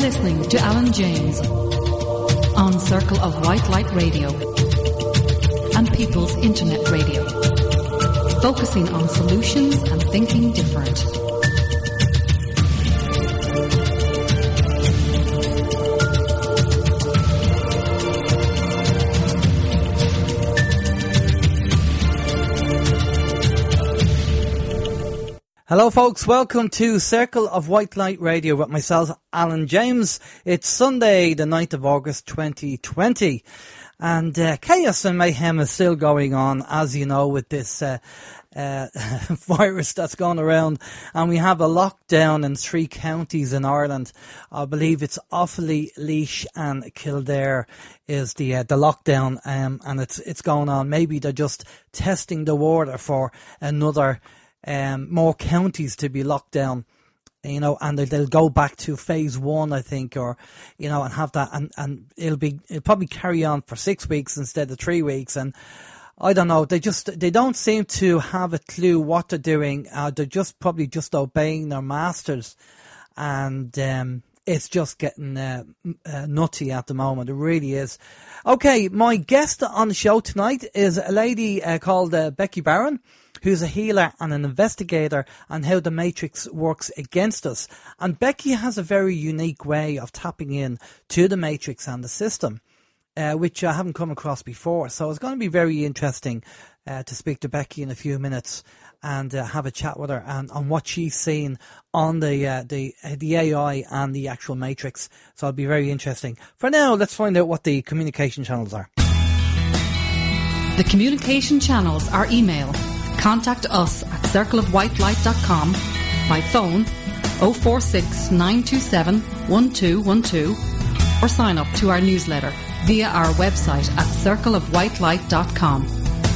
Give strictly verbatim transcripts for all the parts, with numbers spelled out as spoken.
listening to Alan James on Circle of White Light Radio and People's Internet Radio, focusing on solutions and thinking different. Hello folks, welcome to Circle of White Light Radio with myself, Alan James. It's Sunday the ninth of August twenty twenty, and uh, chaos and mayhem is still going on, as you know, with this uh, uh, virus that's gone around, and we have a lockdown in three counties in Ireland. I believe it's Offaly, Laois and Kildare is the uh, the lockdown, um, and it's it's going on. Maybe they're just testing the water for another Um, more counties to be locked down, you know, and they'll, they'll go back to phase one, I think, or, you know, and have that, and, and it'll be, it'll probably carry on for six weeks instead of three weeks. And I don't know, they just, they don't seem to have a clue what they're doing. Uh, they're just probably just obeying their masters. And, um, it's just getting uh, uh, nutty at the moment. It really is. Okay, my guest on the show tonight is a lady uh, called uh, Becky Barron, who's a healer and an investigator on how the Matrix works against us. And Becky has a very unique way of tapping in to the Matrix and the system, uh, which I haven't come across before. So it's going to be very interesting uh, to speak to Becky in a few minutes and uh, have a chat with her and on what she's seen on the uh, the uh, the A I and the actual Matrix. So it'll be very interesting. For now, let's find out what the communication channels are. The communication channels are email. Contact us at circle of white light dot com, by phone oh four six, nine two seven, one two one two, or sign up to our newsletter via our website at circle of white light dot com.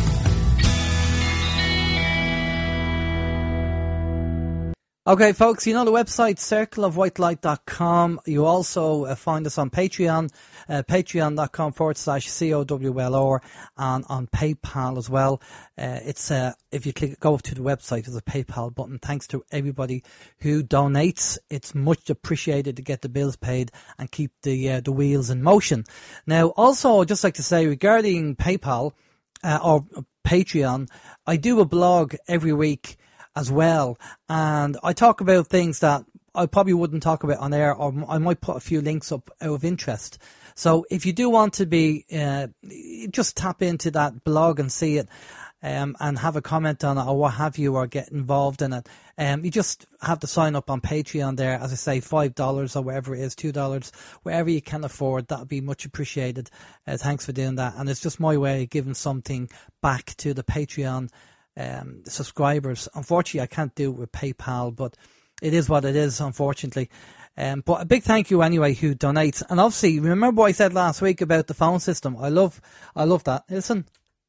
Okay, folks, you know the website, circle of white light dot com. You also uh, find us on Patreon, uh, patreon.com forward slash C O W L R, and on PayPal as well. Uh, it's uh, if you click go to the website, there's a PayPal button. Thanks to everybody who donates. It's much appreciated to get the bills paid and keep the uh, the wheels in motion. Now, also, I'd just like to say regarding PayPal uh, or Patreon, I do a blog every week as well, and I talk about things that I probably wouldn't talk about on air, or I might put a few links up out of interest. So if you do want to be, uh, just tap into that blog and see it, um, and have a comment on it or what have you, or get involved in it. Um, you just have to sign up on Patreon there, as I say, five dollars or whatever it is, two dollars, wherever you can afford. That would be much appreciated. Uh, thanks for doing that. And it's just my way of giving something back to the Patreon Um, subscribers. Unfortunately, I can't do it with PayPal, but it is what it is, unfortunately. Um, but a big thank you anyway who donates. And obviously, remember what I said last week about the phone system. I love, I love that. Listen.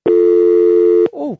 Oh,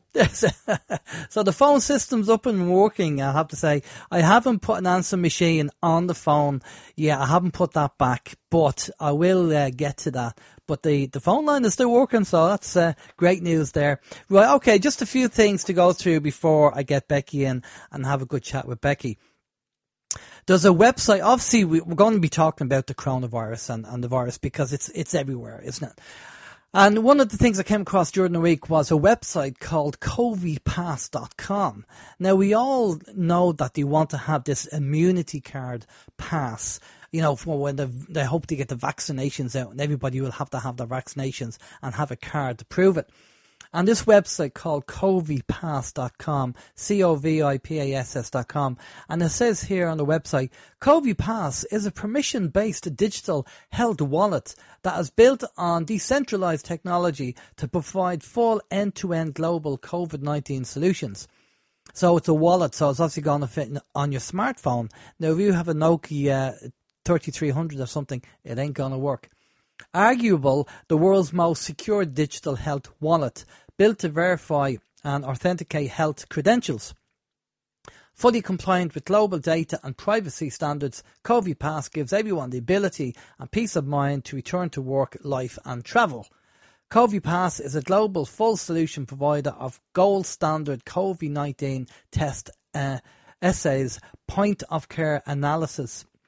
so the phone system's up and working, I have to say. I haven't put an answer machine on the phone. Yeah, I haven't put that back, but I will uh, get to that. But the, the phone line is still working, so that's uh, great news there. Right, okay, just a few things to go through before I get Becky in and have a good chat with Becky. There's a website, obviously we're going to be talking about the coronavirus and, and the virus because it's it's everywhere, isn't it? And one of the things I came across during the week was a website called covid pass dot com. Now, we all know that they want to have this immunity card pass, you know, for when they, they hope to get the vaccinations out, and everybody will have to have their vaccinations and have a card to prove it. And this website called covid pass dot com, C O V I P A S S dot com, and it says here on the website, CoviPass is a permission-based digital health wallet that is built on decentralized technology to provide full end-to-end global COVID nineteen solutions. So it's a wallet, so it's obviously going to fit on your smartphone. Now, if you have a Nokia thirty-three hundred or something, it ain't going to work. Arguable, the world's most secure digital health wallet, built to verify and authenticate health credentials. Fully compliant with global data and privacy standards, CoviPass gives everyone the ability and peace of mind to return to work, life and travel. CoviPass is a global full solution provider of gold standard COVID nineteen test uh, assays, point of care analysis,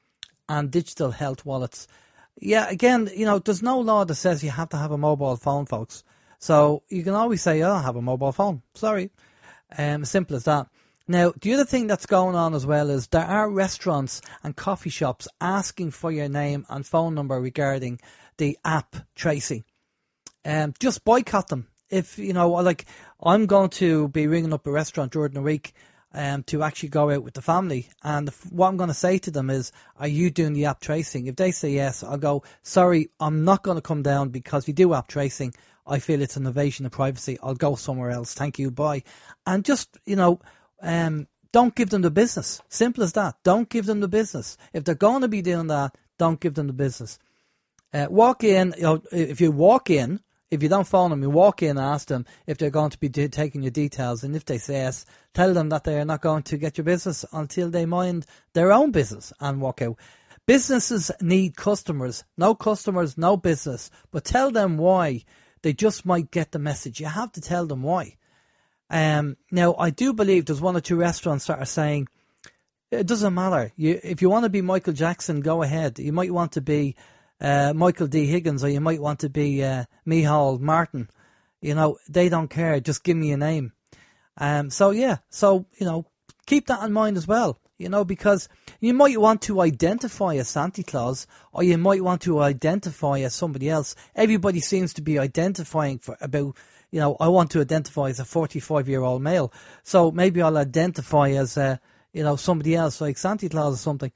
and digital health wallets. Yeah, again, you know, there's no law that says you have to have a mobile phone, folks. So you can always say, I don't have a mobile phone. Sorry. Um, simple as that. Now, the other thing that's going on as well is there are restaurants and coffee shops asking for your name and phone number regarding the app tracing. Um, just boycott them. If, you know, like, I'm going to be ringing up a restaurant during the week um, to actually go out with the family. And if, what I'm going to say to them is, are you doing the app tracing? If they say yes, I'll go, sorry, I'm not going to come down because you do app tracing. I feel it's an invasion of privacy. I'll go somewhere else. Thank you. Bye. And just, you know, um, don't give them the business. Simple as that. Don't give them the business. If they're going to be doing that, don't give them the business. Uh, walk in, you know, if you walk in, if you don't phone them, you walk in and ask them if they're going to be de- taking your details. And if they say yes, tell them that they are not going to get your business until they mind their own business and walk out. Businesses need customers. No customers, no business. But tell them why. They just might get the message. You have to tell them why. Um, now, I do believe there's one or two restaurants that are saying, it doesn't matter. You, if you want to be Michael Jackson, go ahead. You might want to be uh, Michael D. Higgins, or you might want to be uh, Micheál Martin. You know, they don't care. Just give me a name. Um, so, yeah. So, you know, keep that in mind as well. You know, because you might want to identify as Santa Claus, or you might want to identify as somebody else. Everybody seems to be identifying for about, you know, I want to identify as a forty-five-year-old male. So maybe I'll identify as, uh, you know, somebody else like Santa Claus or something.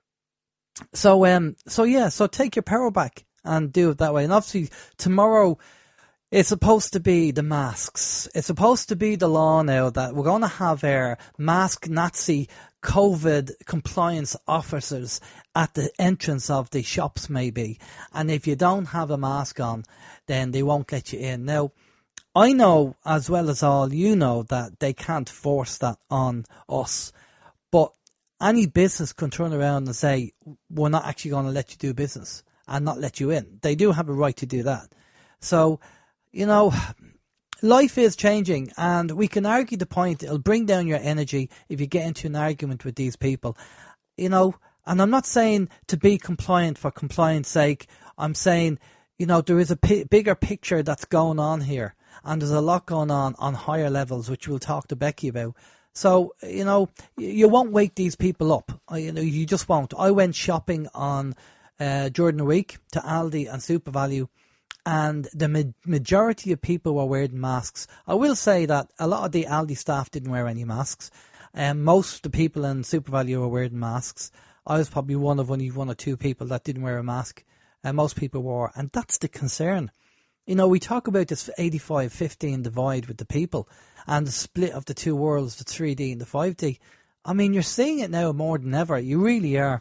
So, um, so yeah, so take your power back and do it that way. And obviously tomorrow, it's supposed to be the masks. It's supposed to be the law now that we're going to have our mask Nazi COVID compliance officers at the entrance of the shops maybe. And if you don't have a mask on, then they won't let you in. Now, I know as well as all you know that they can't force that on us. But any business can turn around and say, we're not actually going to let you do business and not let you in. They do have a right to do that. So, you know, life is changing, and we can argue the point. It'll bring down your energy if you get into an argument with these people. You know, and I'm not saying to be compliant for compliance sake. I'm saying, you know, there is a p- bigger picture that's going on here, and there's a lot going on on higher levels, which we'll talk to Becky about. So, you know, you won't wake these people up. You know, you just won't. I went shopping on uh, during the week to Aldi and SuperValu, and the ma- majority of people were wearing masks. I will say that a lot of the Aldi staff didn't wear any masks. Um, most of the people in SuperValu were wearing masks. I was probably one of only one or two people that didn't wear a mask. And most people were. And that's the concern. You know, we talk about this eighty-five fifteen divide with the people and the split of the two worlds, the three D and the five D. I mean, you're seeing it now more than ever. You really are.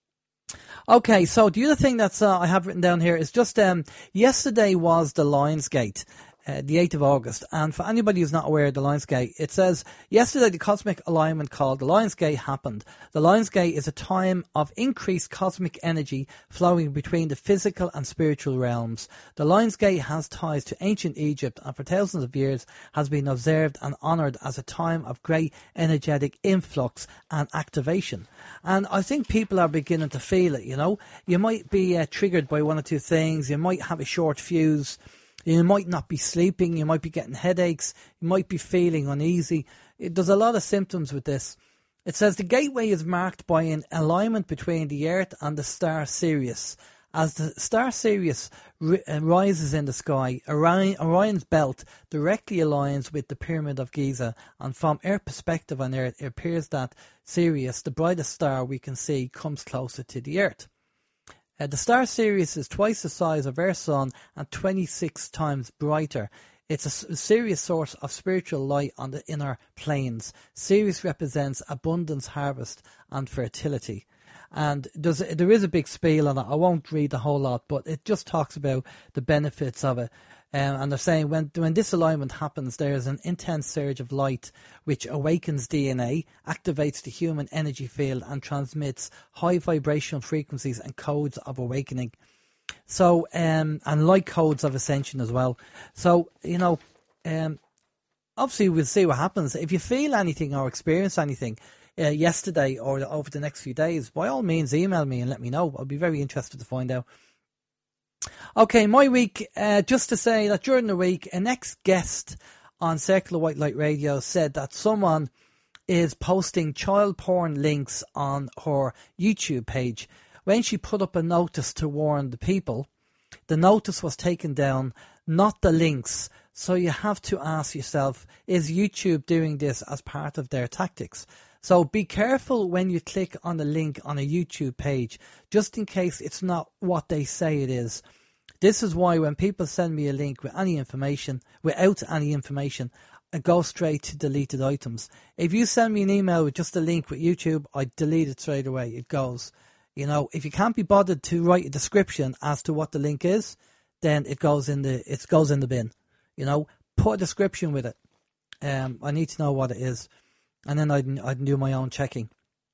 Okay, so the other thing that's uh, I have written down here is just um, yesterday was the Lionsgate, uh, the eighth of August. And for anybody who's not aware of the Lionsgate, it says, yesterday the cosmic alignment called the Lionsgate happened. The Lionsgate is a time of increased cosmic energy flowing between the physical and spiritual realms. The Lionsgate has ties to ancient Egypt and for thousands of years has been observed and honoured as a time of great energetic influx and activation. And I think people are beginning to feel it, you know. You might be uh, triggered by one or two things. You might have a short fuse. You might not be sleeping. You might be getting headaches. You might be feeling uneasy. It, there's a lot of symptoms with this. It says the gateway is marked by an alignment between the Earth and the star Sirius. As the star Sirius ri- uh, rises in the sky, Orion, Orion's belt directly aligns with the Pyramid of Giza, and from our perspective on Earth, it appears that Sirius, the brightest star we can see, comes closer to the Earth. Uh, the star Sirius is twice the size of our Sun and twenty-six times brighter. It's a serious source of spiritual light on the inner planes. Sirius represents abundance, harvest, and fertility. And there's, there is a big spiel on it. I won't read the whole lot, but it just talks about the benefits of it. Um, and they're saying when when this alignment happens, there is an intense surge of light which awakens D N A, activates the human energy field, and transmits high vibrational frequencies and codes of awakening. So, um, and light codes of ascension as well. So, you know, um, obviously we'll see what happens. If you feel anything or experience anything, uh, yesterday or over the next few days, by all means, email me and let me know. I'll be very interested to find out. Okay, my week, uh, just to say that during the week, an ex-guest on Circle of White Light Radio said that someone is posting child porn links on her YouTube page. When she put up a notice to warn the people, the notice was taken down, not the links. So you have to ask yourself, is YouTube doing this as part of their tactics? So be careful when you click on the link on a YouTube page, just in case it's not what they say it is. This is why when people send me a link with any information, without any information, I go straight to deleted items. If you send me an email with just a link with YouTube, I delete it straight away. It goes. You know, if you can't be bothered to write a description as to what the link is, then it goes in the it goes in the bin. You know, put a description with it. Um, I need to know what it is, and then I'd I'd do my own checking.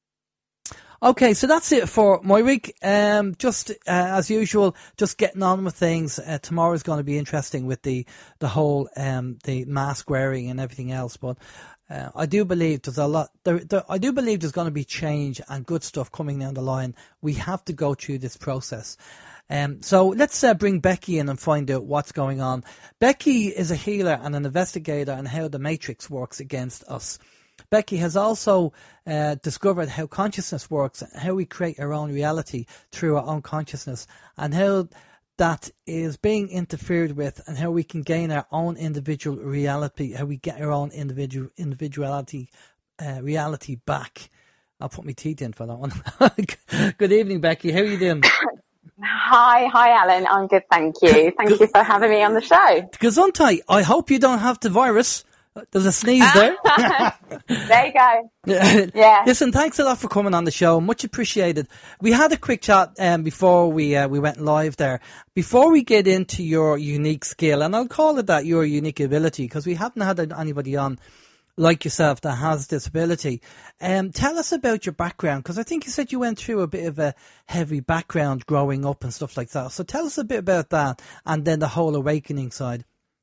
Okay, so that's it for my week. Um, just uh, as usual, just getting on with things. Uh, tomorrow's going to be interesting with the the whole um the mask wearing and everything else. But uh, I do believe there's a lot. There, there, I do believe there's going to be change and good stuff coming down the line. We have to go through this process. Um, so let's uh, bring Becky in and find out what's going on. Becky is a healer and an investigator on how the Matrix works against us. Becky has also uh, discovered how consciousness works, how we create our own reality through our own consciousness, and how that is being interfered with, and how we can gain our own individual reality, how we get our own individual individuality uh, reality back. I'll put my teeth in for that one. Good evening, Becky. How are you doing? Hi, hi, Alan. I'm good, thank you. Thank you for having me on the show. Gesundheit. I hope you don't have the virus. There's a sneeze there. There you go. Yeah. Listen, thanks a lot for coming on the show. Much appreciated. We had a quick chat um, before we uh, we went live there. Before we get into your unique skill, and I'll call it that, your unique ability, because we haven't had anybody on like yourself that has this ability. Um, tell us about your background, because I think you said you went through a bit of a heavy background growing up and stuff like that. So tell us a bit about that, and then the whole awakening side.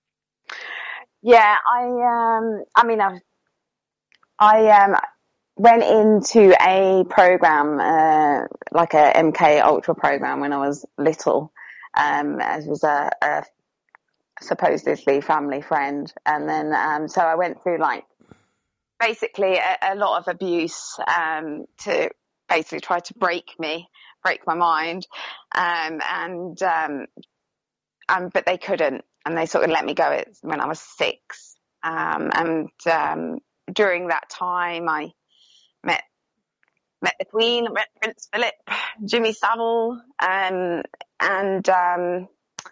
Yeah, I um, I mean, I, I um, went into a program, uh, like a M K Ultra program when I was little. Um, as was a, a supposedly family friend, and then um, so I went through like basically a, a lot of abuse um, to basically try to break me, break my mind, um, and um, um, but they couldn't. And they sort of let me go when I was six. Um, and um, during that time, I met met the Queen, met Prince Philip, Jimmy Savile, um, and um,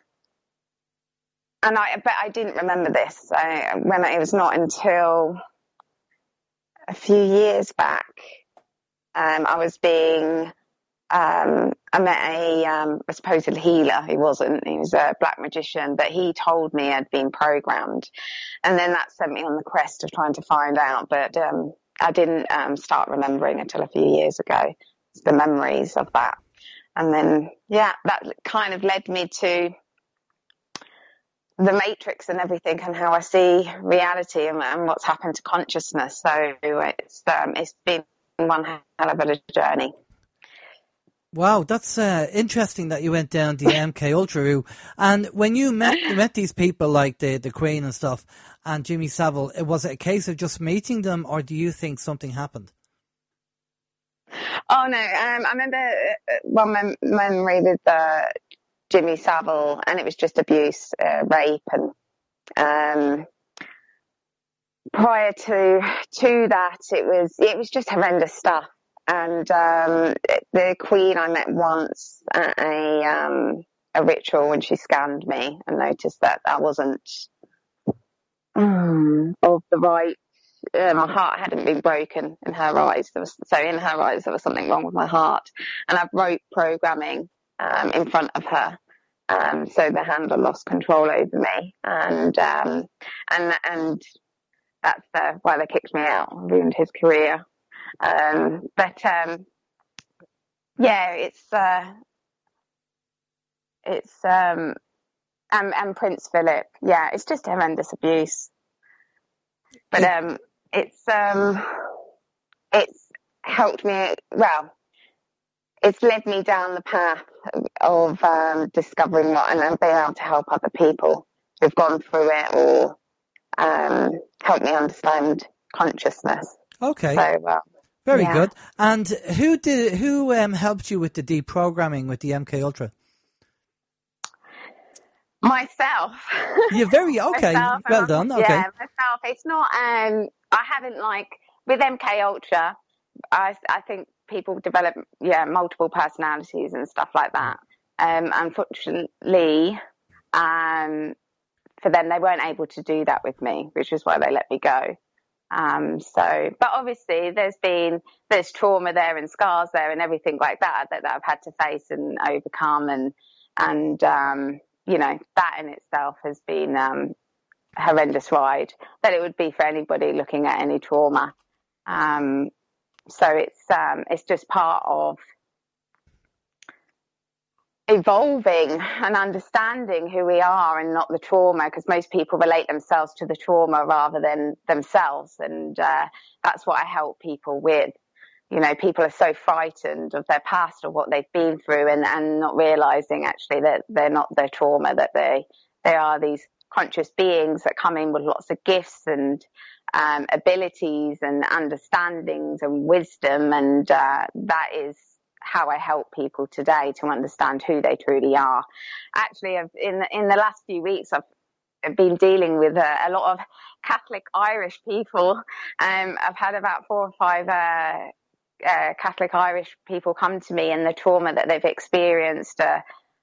and I but I didn't remember this. I, when it was not until a few years back, um, I was being. Um, I met a, um, a supposed healer. He wasn't. He was a black magician, but he told me I'd been programmed. And then that sent me on the quest of trying to find out. But um, I didn't um, start remembering until a few years ago, the memories of that. And then, yeah, that kind of led me to the Matrix and everything, and how I see reality and, and what's happened to consciousness. So it's um, it's been one hell of a journey. Wow, that's uh, interesting that you went down the M K Ultra route. And when you met met these people like the the Queen and stuff, and Jimmy Savile, was it a case of just meeting them, or do you think something happened? Oh no, um, I remember one mem- memory with uh, Jimmy Savile, and it was just abuse, uh, rape, and um, prior to to that, it was it was just horrendous stuff. And um, the Queen I met once at a um, a ritual when she scanned me, and noticed that I wasn't um, of the right. Uh, my heart hadn't been broken in her eyes. There was, so in her eyes there was something wrong with my heart, and I wrote programming um, in front of her. Um, so the handler lost control over me, and um, and and that's uh, why they kicked me out, ruined his career. Um, but, um, yeah, it's, uh, it's, um, and, and Prince Philip. Yeah, it's just horrendous abuse. But, um, it's, um, it's, helped me, well, it's led me down the path of um, discovering what and, and being able to help other people who've gone through it or um, help me understand consciousness. Okay. So, uh, Very yeah. good. And who did who um, helped you with the deprogramming with the M K Ultra? Myself. Yeah, very okay. myself, Well done. Okay. Yeah, myself. It's not. Um, I haven't like with M K Ultra. I I think people develop yeah multiple personalities and stuff like that. Um, unfortunately, um, for them they weren't able to do that with me, which is why they let me go. Um, so, but obviously there's been, there's trauma there and scars there and everything like that, that, that I've had to face and overcome and, and, um, you know, that in itself has been, um, a horrendous ride that it would be for anybody looking at any trauma. Um, so it's, um, it's just part of evolving and understanding who we are and not the trauma, because most people relate themselves to the trauma rather than themselves. And uh, that's what I help people with. You know, people are so frightened of their past or what they've been through and, and not realizing actually that they're not their trauma, that they, they are these conscious beings that come in with lots of gifts and um, abilities and understandings and wisdom. And uh, that is how I help people today to understand who they truly are. Actually, I've, in in the last few weeks, I've, I've been dealing with a, a lot of Catholic Irish people. Um, I've had about four or five uh, uh, Catholic Irish people come to me and the trauma that they've experienced uh,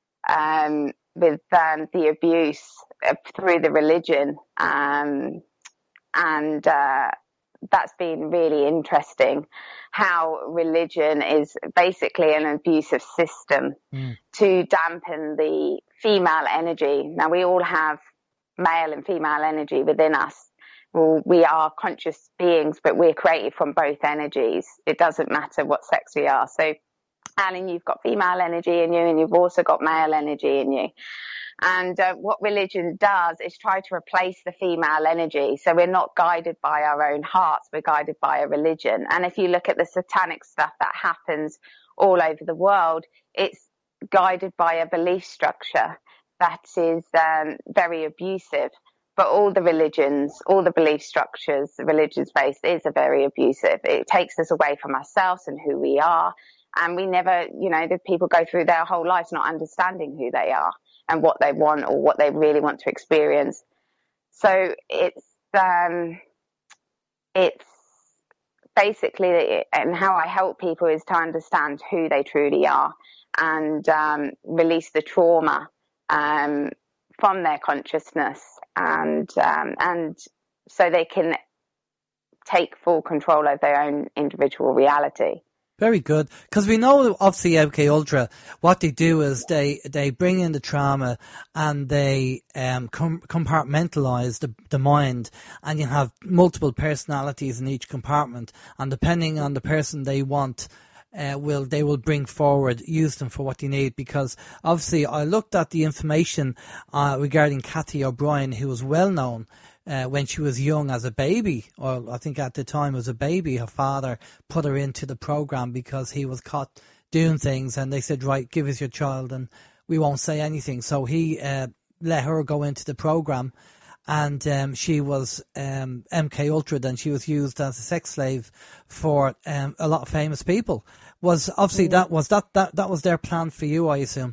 um, with um, the abuse uh, through the religion, um, and uh, that's been really interesting, how religion is basically an abusive system mm. to dampen the female energy. Now, we all have male and female energy within us. Well, we are conscious beings, but we're created from both energies. It doesn't matter what sex we are. So, Alan, you've got female energy in you and you've also got male energy in you. And uh, what religion does is try to replace the female energy. So we're not guided by our own hearts, we're guided by a religion. And if you look at the satanic stuff that happens all over the world, it's guided by a belief structure that is um, very abusive. But all the religions, all the belief structures, the religious base is a very abusive. It takes us away from ourselves and who we are. And we never, you know, the people go through their whole lives not understanding who they are and what they want or what they really want to experience. So it's, um, it's basically, and how I help people is to understand who they truly are and, um, release the trauma, um, from their consciousness and, um, and so they can take full control of their own individual reality. Very good, because we know obviously M K Ultra, what they do is they they bring in the trauma and they um com- compartmentalize the the mind, and you have multiple personalities in each compartment, and depending on the person they want, uh, will they will bring forward, use them for what they need. Because obviously, I looked at the information uh, regarding Kathy O'Brien, who was well known. Uh, when she was young as a baby, or I think at the time as a baby, her father put her into the program because he was caught doing things, and they said, right, give us your child and we won't say anything. So he uh, let her go into the program, and um, she was um, M K Ultra, then she was used as a sex slave for um, a lot of famous people. Was obviously mm. that was that, that that was their plan for you, I assume?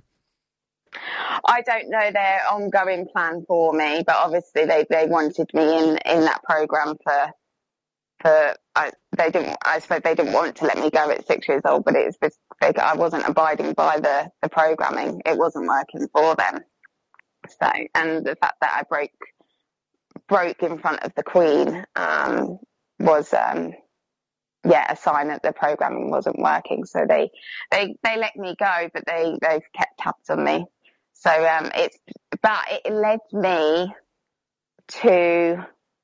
I don't know their ongoing plan for me, but obviously they, they wanted me in, in that program for, for, I, they didn't, I suppose they didn't want to let me go at six years old, but it was just, they, I wasn't abiding by the, the programming. It wasn't working for them. So, and the fact that I broke, broke in front of the Queen, um, was, um, yeah, a sign that the programming wasn't working. So they, they, they let me go, but they, they've kept tabs on me. So, um, it's, but it led me to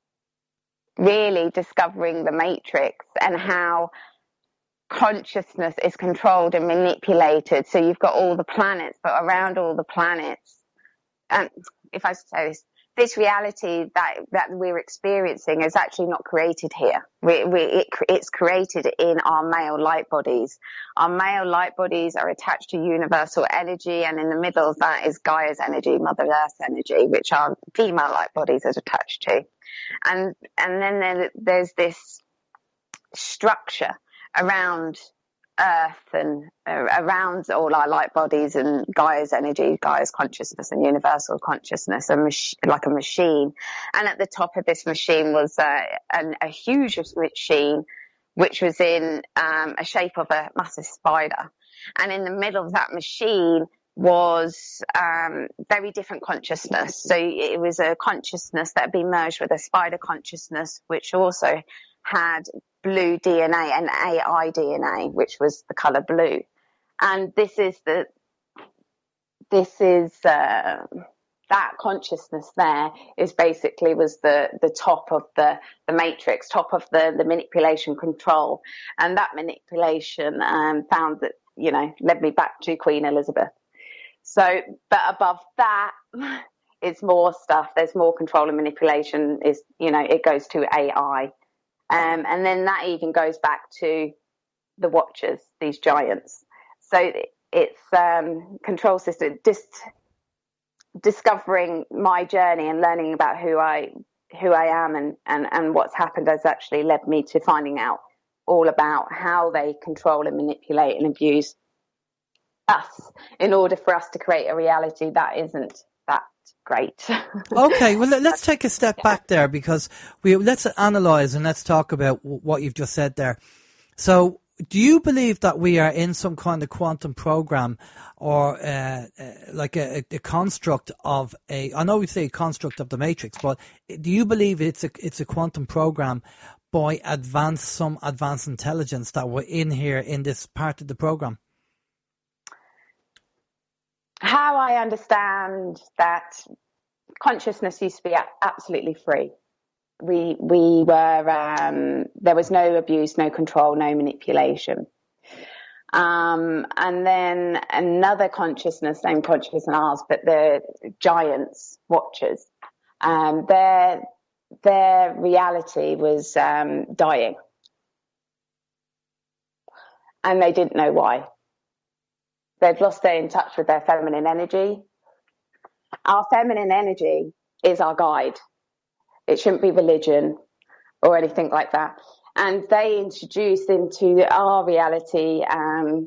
really discovering the matrix and how consciousness is controlled and manipulated. So you've got all the planets, but around all the planets, and if I say this, this reality that, that we're experiencing is actually not created here. We, we, it, it's created in our male light bodies. Our male light bodies are attached to universal energy, and in the middle of that is Gaia's energy, Mother Earth's energy, which our female light bodies are attached to. And, and then there, there's this structure around Earth and uh, around all our light bodies and Gaia's energy, Gaia's consciousness and universal consciousness, a mach- like a machine. And at the top of this machine was uh, an, a huge machine, which was in um, a shape of a massive spider. And in the middle of that machine was um, very different consciousness. So it was a consciousness that had been merged with a spider consciousness, which also had blue D N A and A I D N A, which was the color blue. And this is the, this is, uh, that consciousness there is basically was the, the top of the, the matrix, top of the, the manipulation control. And that manipulation, um, found that, you know, led me back to Queen Elizabeth. So, but above that, it's more stuff. There's more control and manipulation is, you know, it goes to A I. Um, and then that even goes back to the Watchers, these giants. So it's um, control system, just discovering my journey and learning about who I who I am and, and, and what's happened has actually led me to finding out all about how they control and manipulate and abuse us in order for us to create a reality that isn't that great. Okay, well, let's take a step back there, because we let's analyze and let's talk about what you've just said there. So, do you believe that we are in some kind of quantum program, or uh, uh, like a, a construct of a? I know we say construct of the Matrix, but do you believe it's a it's a quantum program by advanced some advanced intelligence that we're in here in this part of the program? How I understand that consciousness used to be absolutely free. We we were um, there was no abuse, no control, no manipulation. Um, and then another consciousness, same consciousness as ours, but the giants, Watchers, um, their their reality was um, dying, and they didn't know why. They've lost their in touch with their feminine energy. Our feminine energy is our guide. It shouldn't be religion or anything like that. And they introduced into our reality um,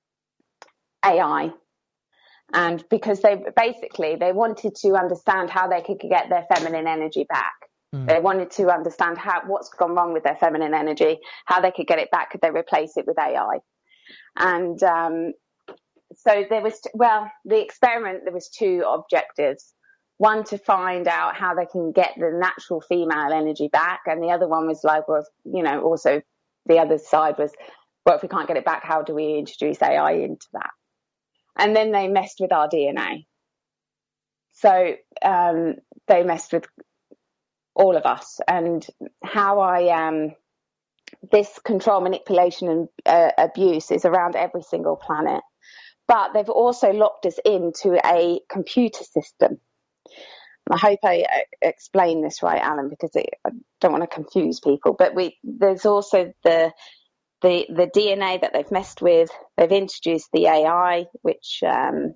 A I. And because they basically, they wanted to understand how they could get their feminine energy back. Mm. They wanted to understand how what's gone wrong with their feminine energy, how they could get it back, could they replace it with A I? And um, so there was, well, the experiment, there was two objectives. One, to find out how they can get the natural female energy back. And the other one was like, well, you know, also the other side was, well, if we can't get it back, how do we introduce A I into that? And then they messed with our D N A. So um, they messed with all of us. And how I, um, this control, manipulation and uh, abuse is around every single planet. But they've also locked us into a computer system. I hope I uh, explain this right, Alan, because it, I don't want to confuse people. But we there's also the the the D N A that they've messed with. They've introduced the A I, which um,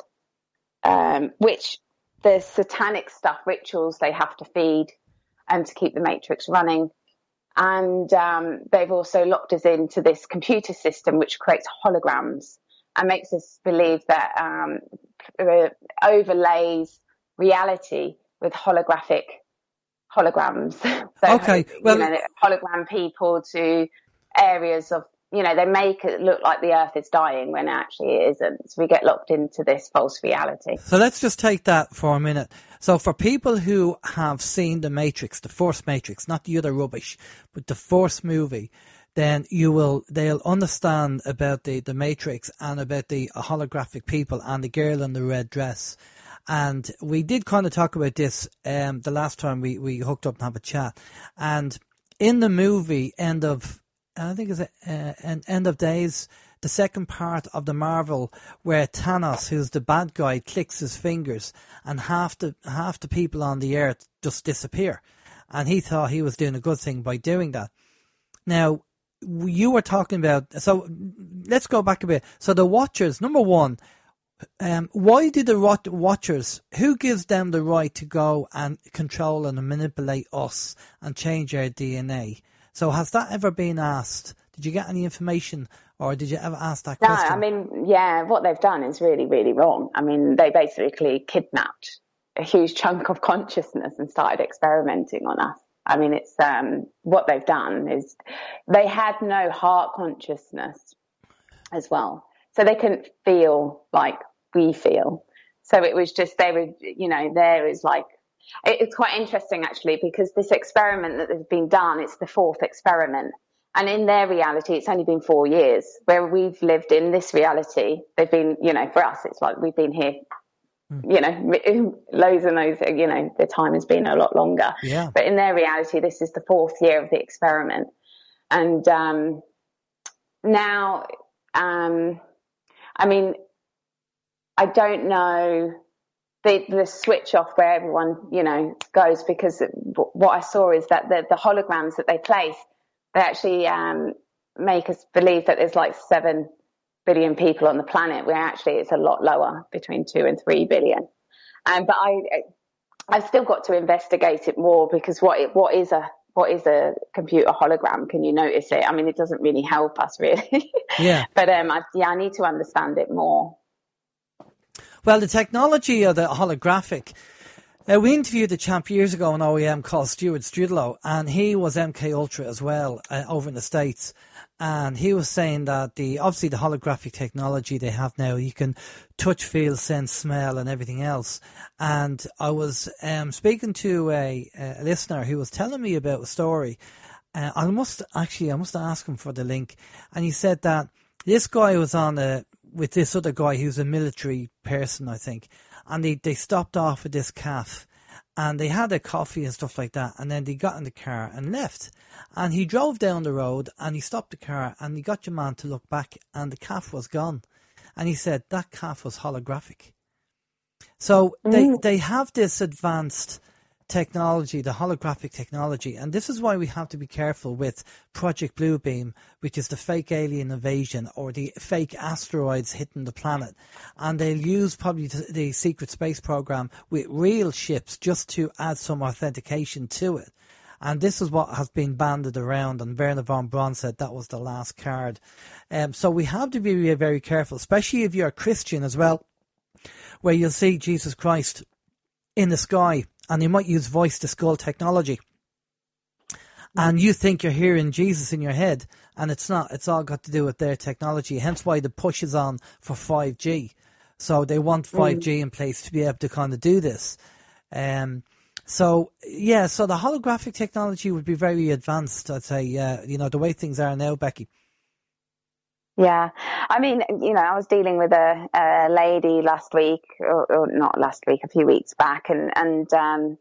um, which the satanic stuff, rituals they have to feed, and to keep the Matrix running. And um, they've also locked us into this computer system, which creates holograms and makes us believe that um, overlays reality with holographic holograms. So, okay, well, you know, hologram people to areas of, you know, they make it look like the Earth is dying when actually it isn't. So we get locked into this false reality. So let's just take that for a minute. So for people who have seen the Matrix, the first Matrix, not the other rubbish, but the first movie, then you will, they'll understand about the, the Matrix and about the holographic people and the girl in the red dress. And we did kind of talk about this um, the last time we, we hooked up and have a chat. And in the movie, End of, I think it's uh, End of Days, the second part of the Marvel where Thanos, who's the bad guy, clicks his fingers and half the half the people on the earth just disappear. And he thought he was doing a good thing by doing that. Now, you were talking about, so let's go back a bit. So the Watchers, number one, um, why did the Watchers, who gives them the right to go and control and manipulate us and change our D N A? So has that ever been asked? Did you get any information, or did you ever ask that no, question? No, I mean, yeah, what they've done is really, really wrong. I mean, they basically kidnapped a huge chunk of consciousness and started experimenting on us. I mean, it's um, what they've done is they had no heart consciousness as well. So they couldn't feel like we feel. So it was just, they were, you know, there is like, it, it's quite interesting actually, because this experiment that has been done, it's the fourth experiment. And in their reality, it's only been four years where we've lived in this reality. They've been, you know, for us, it's like we've been here, you know, loads and loads, you know, the time has been a lot longer. Yeah. But in their reality, this is the fourth year of the experiment. And um, now, um, I mean, I don't know the, the switch off where everyone, you know, goes, because what I saw is that the, the holograms that they place, they actually um, make us believe that there's like seven billion people on the planet, where actually it's a lot lower, between two and three billion. Um, but I, I've still got to investigate it more, because what it, what is a what is a computer hologram? Can you notice it? I mean, it doesn't really help us really. Yeah. But um, I, yeah, I need to understand it more. Well, the technology of the holographic. Uh, we interviewed a champ years ago in O E M called Stuart Strudlow, and he was M K Ultra as well uh, over in the States. And he was saying that the obviously the holographic technology they have now, you can touch, feel, sense, smell, and everything else. And I was um, speaking to a, a listener who was telling me about a story. Uh, I must actually, I must ask him for the link. And he said that this guy was on a with this other guy who's a military person, I think. And they, they stopped off at this cafe and they had a coffee and stuff like that. And then they got in the car and left. And he drove down the road and he stopped the car and he got your man to look back and the cafe was gone. And he said that cafe was holographic. So mm. they, they have this advanced technology, the holographic technology. And this is why we have to be careful with Project Bluebeam, which is the fake alien invasion or the fake asteroids hitting the planet. And they'll use probably the secret space program with real ships just to add some authentication to it. And this is what has been banded around, and Werner von Braun said that was the last card. Um, so we have to be very careful, especially if you're a Christian as well, where you'll see Jesus Christ in the sky, and they might use voice-to-skull technology. And you think you're hearing Jesus in your head, and it's not. It's all got to do with their technology, hence why the push is on for five G. So they want five G mm. in place to be able to kind of do this. Um, so, yeah, so the holographic technology would be very advanced, I'd say, uh, you know, the way things are now, Becky. Yeah. I mean, you know, I was dealing with a, a lady last week, or, or not last week, a few weeks back, and, and um,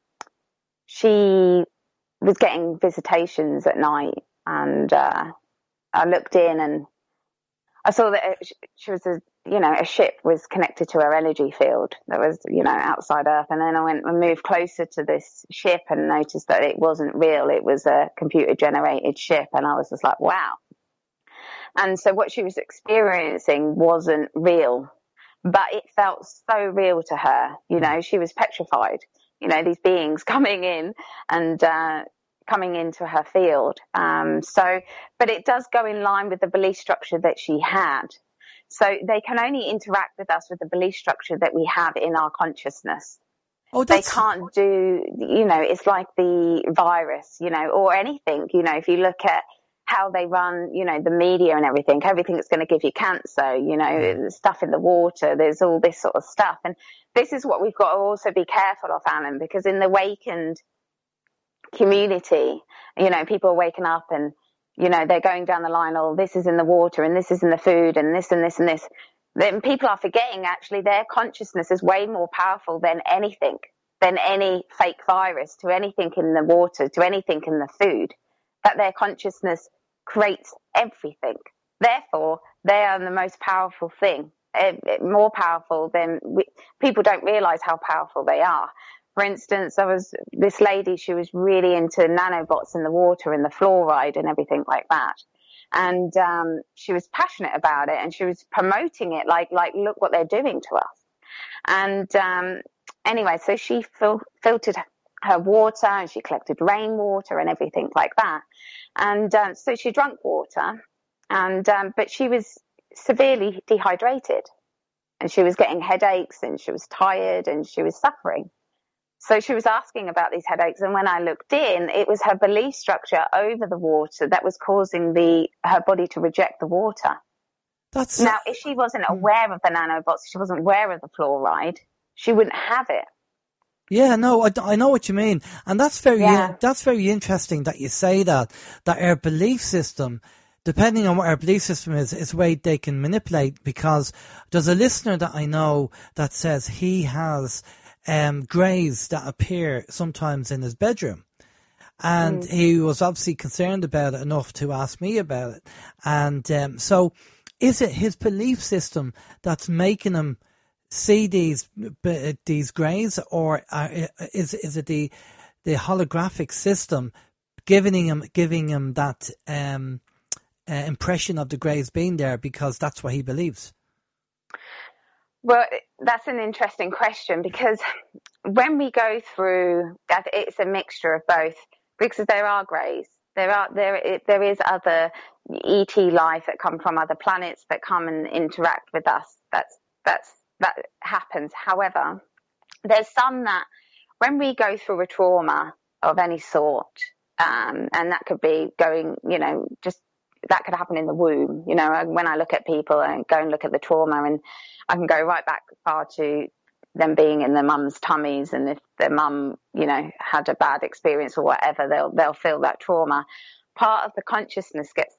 she was getting visitations at night, and uh, I looked in and I saw that she was, a, you know, a ship was connected to her energy field that was, you know, outside Earth. And then I went and moved closer to this ship and noticed that it wasn't real. It was a computer generated ship. And I was just like, wow. And so what she was experiencing wasn't real, but it felt so real to her. You know, she was petrified, you know, these beings coming in and, uh, coming into her field. Um, so, but it does go in line with the belief structure that she had. So they can only interact with us with the belief structure that we have in our consciousness. Oh, that's... They can't do, you know, it's like the virus, you know, or anything, you know, if you look at how they run, you know, the media and everything, everything that's going to give you cancer, you know, stuff in the water, there's all this sort of stuff. And this is what we've got to also be careful of, Alan, because in the awakened community, you know, people are waking up and, you know, they're going down the line, oh, this is in the water and this is in the food and this and this and this. Then people are forgetting actually their consciousness is way more powerful than anything, than any fake virus, to anything in the water, to anything in the food, that their consciousness creates everything. Therefore, they are the most powerful thing, it, it, more powerful than we, people don't realize how powerful they are. For instance, there was this lady, she was really into nanobots in the water and the fluoride and everything like that. And um, she was passionate about it, and she was promoting it like, like, look what they're doing to us. And um, anyway, so she fil- filtered her water, and she collected rainwater and everything like that. And um, so she drank water, and um, but she was severely dehydrated, and she was getting headaches, and she was tired, and she was suffering. So she was asking about these headaches, and when I looked in, it was her belief structure over the water that was causing the her body to reject the water. That's now, if she wasn't aware of the nanobots, she wasn't aware of the fluoride, she wouldn't have it. Yeah, no, I, I know what you mean, and that's very Yeah. that's very interesting that you say that that our belief system, depending on what our belief system is, is a way they can manipulate. Because there's a listener that I know that says he has um, greys that appear sometimes in his bedroom. And mm. he was obviously concerned about it enough to ask me about it. And um, so is it his belief system that's making him see these these greys, or are, is is it the the holographic system giving him giving him that um, uh, impression of the greys being there because that's what he believes? Well, that's an interesting question, because when we go through that, it's a mixture of both, because there are greys. There are there it, there is other E T life that come from other planets that come and interact with us. That's that's that happens. However, there's some that when we go through a trauma of any sort, um, and that could be going, you know, just that could happen in the womb. You know, when I look at people and go and look at the trauma, and I can go right back far to them being in their mum's tummies, and if their mum, you know, had a bad experience or whatever, they'll they'll feel that trauma. Part of the consciousness gets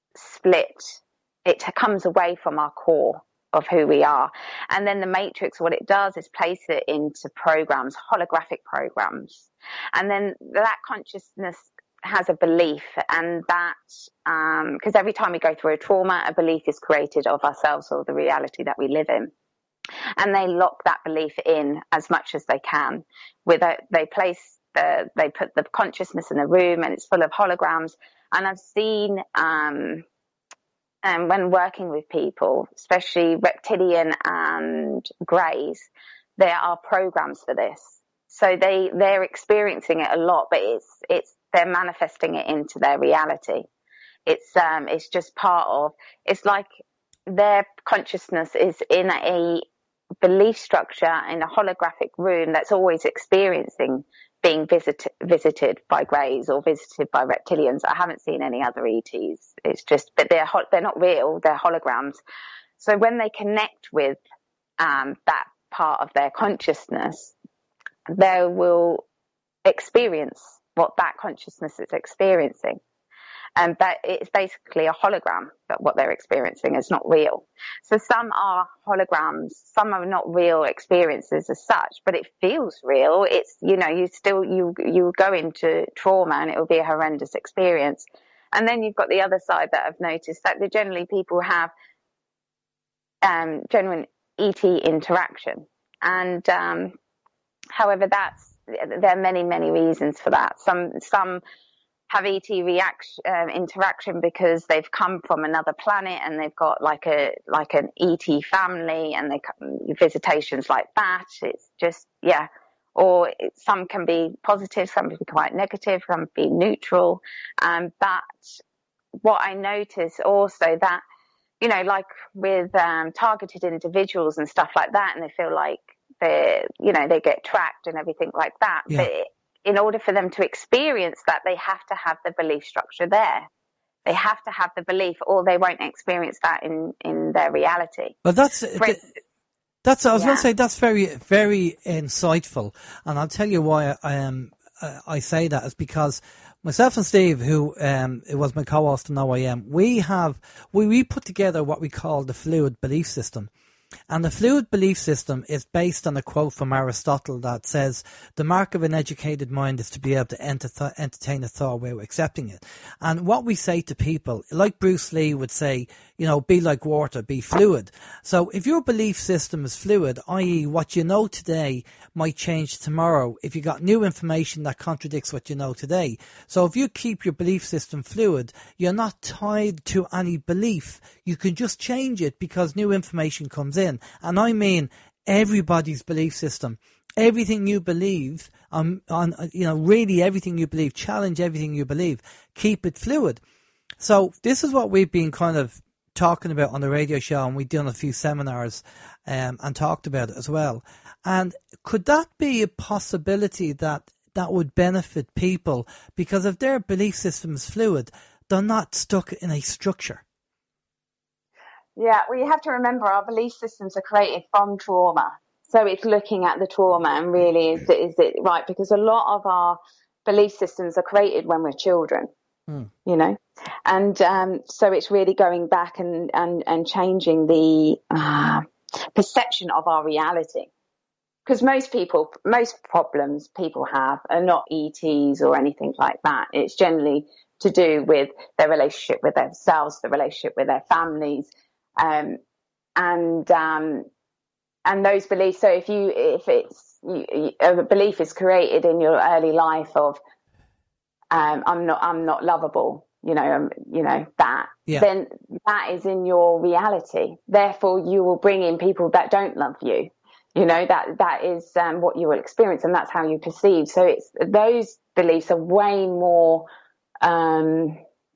split. It comes away from our core of who we are. And then the matrix, what it does is place it into programs, holographic programs. And then that consciousness has a belief, and that, um, because every time we go through a trauma, a belief is created of ourselves or the reality that we live in. And they lock that belief in as much as they can. With a, they place the, they put the consciousness in a room, and it's full of holograms. And I've seen, um, and when working with people, especially reptilian and greys, there are programs for this. So they, they're experiencing it a lot, but it's, it's, they're manifesting it into their reality. It's, um, it's just part of, it's like their consciousness is in a belief structure in a holographic room that's always experiencing being visit, visited by greys or visited by reptilians. I haven't seen any other E Ts. It's just, but they're they're not real. They're holograms. So when they connect with um, that part of their consciousness, they will experience what that consciousness is experiencing. And that it's basically a hologram, that what they're experiencing is not real. So some are holograms, some are not real experiences as such, but it feels real. It's, you know, you still, you, you go into trauma and it will be a horrendous experience. And then you've got the other side that I've noticed, that generally people have, um, genuine E T interaction. And, um, however, that's, there are many, many reasons for that. Some, some, have E T reaction, um, interaction because they've come from another planet and they've got like a, like an E T family, and they come, visitations like that. It's just, yeah. Or it, some can be positive, some can be quite negative, some can be neutral. Um, but what I notice also that, you know, like with, um, targeted individuals and stuff like that, and they feel like they're, you know, they get tracked and everything like that. Yeah. But it, in order for them to experience that, they have to have the belief structure there. They have to have the belief, or they won't experience that in, in their reality. Well, that's, For, that's, I was yeah. going to say, that's very, very insightful. And I'll tell you why I, um, I say that is because myself and Steve, who, um, it was my co-host in O I M, we have, we, we put together what we call the fluid belief system. And the fluid belief system is based on a quote from Aristotle that says, the mark of an educated mind is to be able to enter th- entertain a thought without accepting it. And what we say to people, like Bruce Lee would say, you know, be like water, be fluid. So if your belief system is fluid, that is what you know today might change tomorrow if you got new information that contradicts what you know today. So if you keep your belief system fluid, you're not tied to any belief. You can just change it because new information comes in. And I mean everybody's belief system. Everything you believe, um, on, you know, really everything you believe, challenge everything you believe. Keep it fluid. So this is what we've been kind of talking about on the radio show, and we've done a few seminars um, and talked about it as well. And could that be a possibility that that would benefit people? Because if their belief system is fluid, they're not stuck in a structure. Yeah, well, you have to remember our belief systems are created from trauma. So it's looking at the trauma and really, is it, is it right? Because a lot of our belief systems are created when we're children, hmm. you know? And um, so it's really going back and, and, and changing the uh, perception of our reality. Because most people, most problems people have are not E Ts or anything like that. It's generally to do with their relationship with themselves, the relationship with their families, um, and um, and those beliefs. So if you, if it's you, a belief is created in your early life of um, I'm not, I'm not lovable, you know, um, you know that, yeah. then that is in your reality. Therefore, you will bring in people that don't love you. You know, that, that is um, what you will experience, and that's how you perceive. So it's, those beliefs are way more um,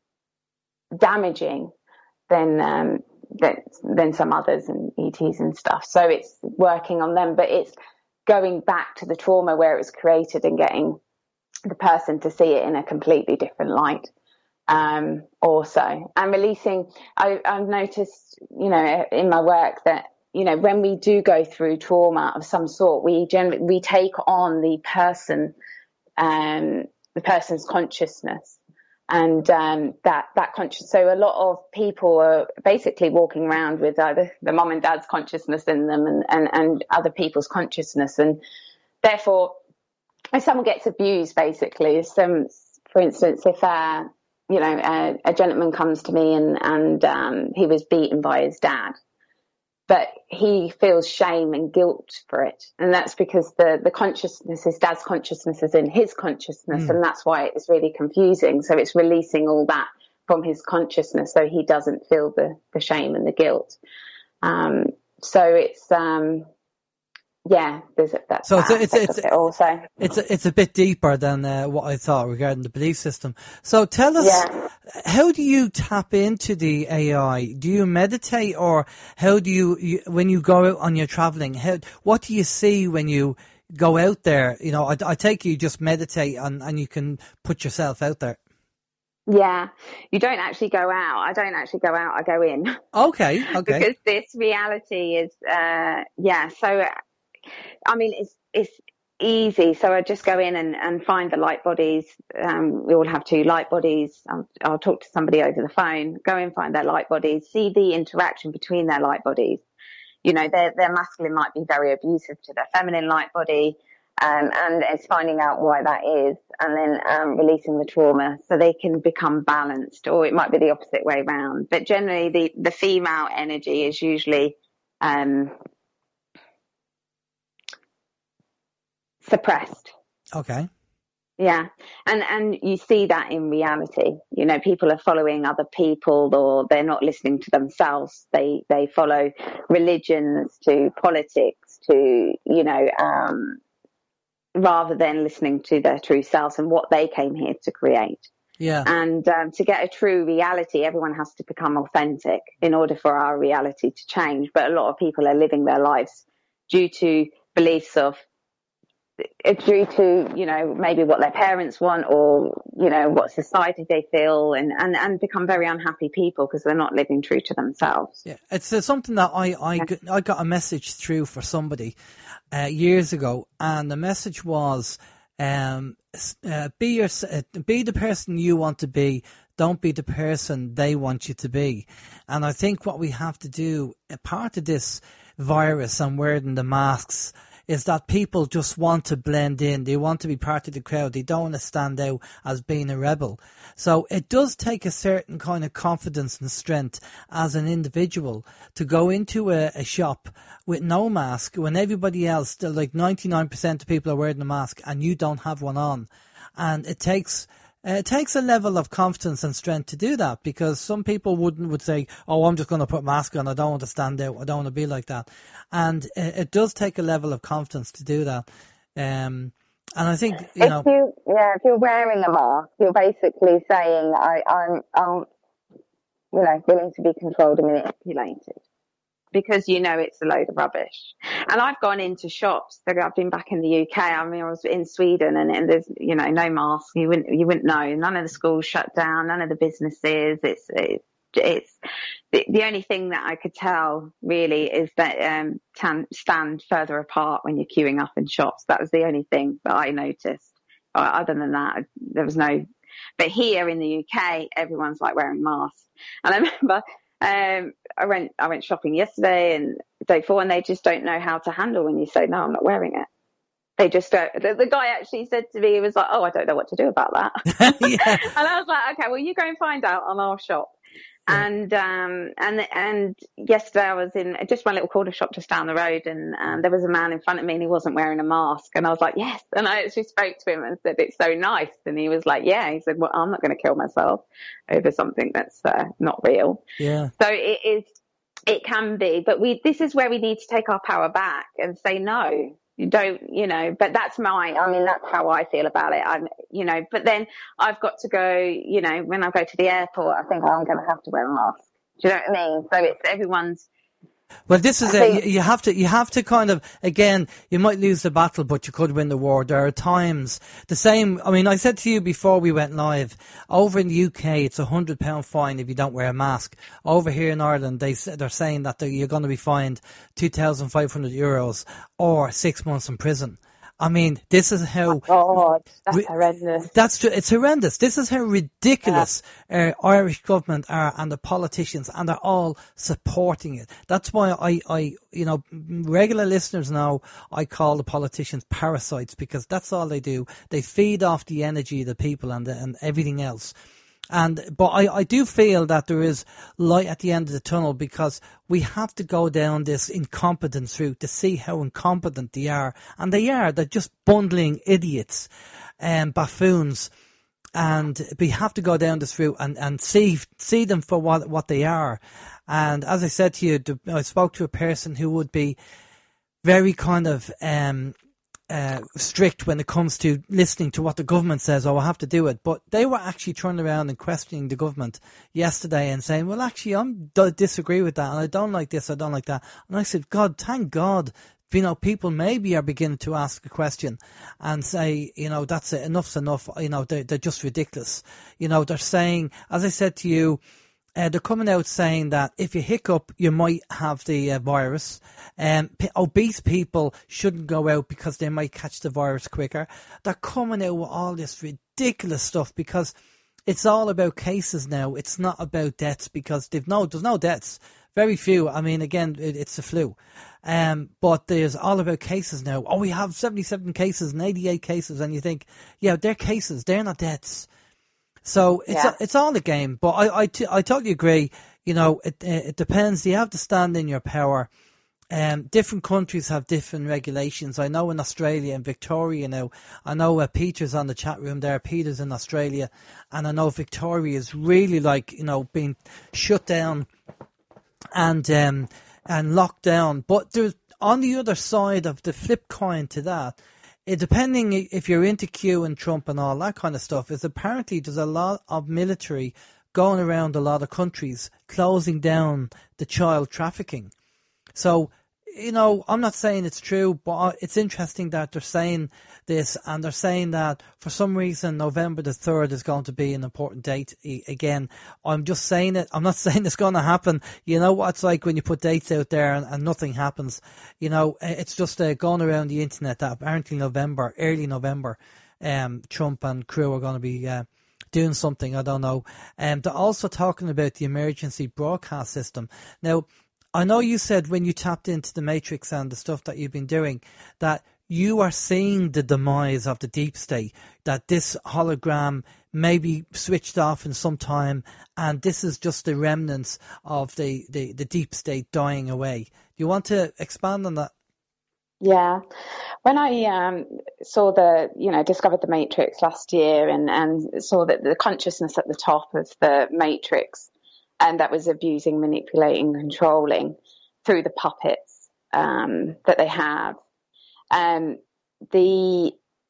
damaging than, um, than, than some others and E Ts and stuff. So it's working on them, but it's going back to the trauma where it was created and getting the person to see it in a completely different light. Um, also, and releasing, I, I've noticed, you know, in my work that, you know, when we do go through trauma of some sort, we generally, we take on the person, um, the person's consciousness, and, um, that, that conscious. So a lot of people are basically walking around with either the mom and dad's consciousness in them and, and, and other people's consciousness. And therefore, if someone gets abused, basically, some, for instance, if, uh, you know, a, a gentleman comes to me and, and, um, he was beaten by his dad, but he feels shame and guilt for it. And that's because the, the consciousness, his dad's consciousness is in his consciousness. Mm. And that's why it's really confusing. So it's releasing all that from his consciousness so he doesn't feel the, the shame and the guilt. Um, so it's, um, yeah, there's a, that's so that it's a, it's, it's, it also. it's, a, it's a bit deeper than uh, what I thought regarding the belief system. So tell us, yeah. how do you tap into the A I? Do you meditate, or how do you, you when you go out on your traveling, how, what do you see when you go out there? You know, I, I take you just meditate and, and you can put yourself out there. Yeah, you don't actually go out. I don't actually go out. I go in. Okay, okay. Because this reality is, uh, yeah, so... I mean, it's it's easy. So I just go in and, and find the light bodies. Um, we all have two light bodies. I'll, I'll talk to somebody over the phone, go and find their light bodies, see the interaction between their light bodies. You know, their, their masculine might be very abusive to their feminine light body. Um, and it's finding out why that is, and then um, releasing the trauma so they can become balanced, or it might be the opposite way around. But generally, the, the female energy is usually um, suppressed. Okay. Yeah. And, and you see that in reality, you know, people are following other people, or they're not listening to themselves. They, they follow religions to politics to, you know, um, rather than listening to their true selves and what they came here to create. Yeah. And um, to get a true reality, everyone has to become authentic in order for our reality to change. But a lot of people are living their lives due to beliefs of, due to, you know, maybe what their parents want, or, you know, what society they feel, and, and, and become very unhappy people because they're not living true to themselves. Yeah, it's uh, something that I, I, yeah. got, I got a message through for somebody uh, years ago, and the message was, um, uh, be your, uh, be the person you want to be. Don't be the person they want you to be. And I think what we have to do, a part of this, virus and wearing the masks is that people just want to blend in. They want to be part of the crowd. They don't want to stand out as being a rebel. So it does take a certain kind of confidence and strength as an individual to go into a, a shop with no mask when everybody else, still like ninety-nine percent of people are wearing a mask and you don't have one on. And it takes... Uh, it takes a level of confidence and strength to do that, because some people wouldn't would say, oh, I'm just going to put a mask on. I don't want to stand out. I don't want to be like that. And it, it does take a level of confidence to do that. Um, and I think, you if know. You, yeah, if you're wearing a mask, you're basically saying, I, I'm, I'm, you know, willing to be controlled and manipulated. Because you know it's a load of rubbish. And I've gone into shops. I've been back in the U K. I mean, I was in Sweden, and, and there's, you know, no mask. You wouldn't, you wouldn't know. None of the schools shut down. None of the businesses. It's, it's, it's the, the only thing that I could tell really is that um, tan, stand further apart when you're queuing up in shops. That was the only thing that I noticed. Uh, other than that, there was no. But here in the U K, everyone's like wearing masks. And I remember. Um, I went, I went shopping yesterday and day four, and they just don't know how to handle when you say, no, I'm not wearing it. They just don't. The, the guy actually said to me, he was like, oh, I don't know what to do about that. Yeah. And I was like, okay, well, you go and find out on our shop. Yeah. And, um, and, and yesterday I was in just one little corner shop just down the road, and um, there was a man in front of me and he wasn't wearing a mask. And I was like, yes. And I actually spoke to him and said, it's so nice. And he was like, yeah. He said, well, I'm not going to kill myself over something that's uh, not real. Yeah. So it is, it can be, but we, this is where we need to take our power back and say, no, you don't, you know, but that's my, I mean, that's how I feel about it. I'm, you know, but then I've got to go, you know, when I go to the airport, I think I'm going to have to wear a mask. Do you know what I mean? So it's everyone's. Well, this is it. You have to, you have to kind of, again, you might lose the battle, but you could win the war. There are times the same. I mean, I said to you before we went live, over in the U K, it's a hundred pound fine if you don't wear a mask. Over here in Ireland, they, they're saying that you're going to be fined two thousand five hundred euros or six months in prison. I mean, this is how. Oh, that's ri- horrendous. That's true. It's horrendous. This is how ridiculous yeah. uh, Irish government are, and the politicians, and they're all supporting it. That's why I, I, you know, regular listeners know I call the politicians parasites, because that's all they do. They feed off the energy of the people and the, and everything else. And but I, I do feel that there is light at the end of the tunnel, because we have to go down this incompetence route to see how incompetent they are. And they are. They're just bundling idiots and buffoons. And we have to go down this route and, and see see them for what, what they are. And as I said to you, I spoke to a person who would be very kind of... um Uh, strict when it comes to listening to what the government says. Oh, I have to do it. But they were actually turning around and questioning the government yesterday and saying, well, actually, I'm d- disagree with that, and I don't like this, I don't like that. And I said, God, thank God, you know, people maybe are beginning to ask a question and say, you know, that's it, enough's enough. You know, they're, they're just ridiculous. You know, they're saying, as I said to you, Uh, they're coming out saying that if you hiccup, you might have the uh, virus. Um, p- obese people shouldn't go out because they might catch the virus quicker. They're coming out with all this ridiculous stuff because it's all about cases now. It's not about deaths, because they've no, there's no deaths. Very few. I mean, again, it, it's the flu. Um, but there's all about cases now. Oh, we have seventy-seven cases and eighty-eight cases. And you think, yeah, they're cases. They're not deaths. So it's yeah. a, it's all a game, but I I, t- I totally agree. You know, it it depends. You have to stand in your power. Um, different countries have different regulations. I know in Australia and Victoria now. I know uh, Peter's on the chat room there. Peter's in Australia, and I know Victoria is really like, you know, being shut down and um and locked down. But there's on the other side of the flip coin to that. It, depending if you're into Q and Trump and all that kind of stuff, is apparently there's a lot of military going around a lot of countries closing down the child trafficking. So, you know, I'm not saying it's true, but it's interesting that they're saying this, and they're saying that for some reason November the third is going to be an important date. Again, I'm just saying it. I'm not saying it's going to happen. You know what it's like when you put dates out there and, and nothing happens. You know, it's just uh, going around the internet that apparently November, early November, um, Trump and crew are going to be uh, doing something. I don't know. Um, they're also talking about the emergency broadcast system. Now, I know you said when you tapped into the Matrix and the stuff that you've been doing that you are seeing the demise of the deep state, that this hologram may be switched off in some time, and this is just the remnants of the, the, the deep state dying away. Do you want to expand on that? Yeah. When I um, saw the, you know, discovered the Matrix last year and, and saw that the consciousness at the top of the Matrix, and that was abusing, manipulating, controlling through the puppets um, that they have, um, the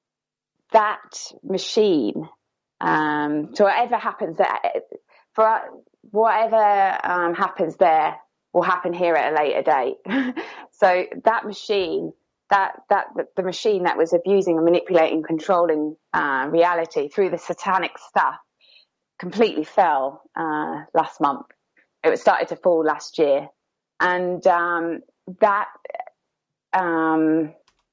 that machine, um, so whatever happens there, for whatever um, happens there will happen here at a later date. So that machine, that that the machine that was abusing and manipulating, controlling uh, reality through the satanic stuff, completely fell uh, last month. It started to fall last year, and um, that um,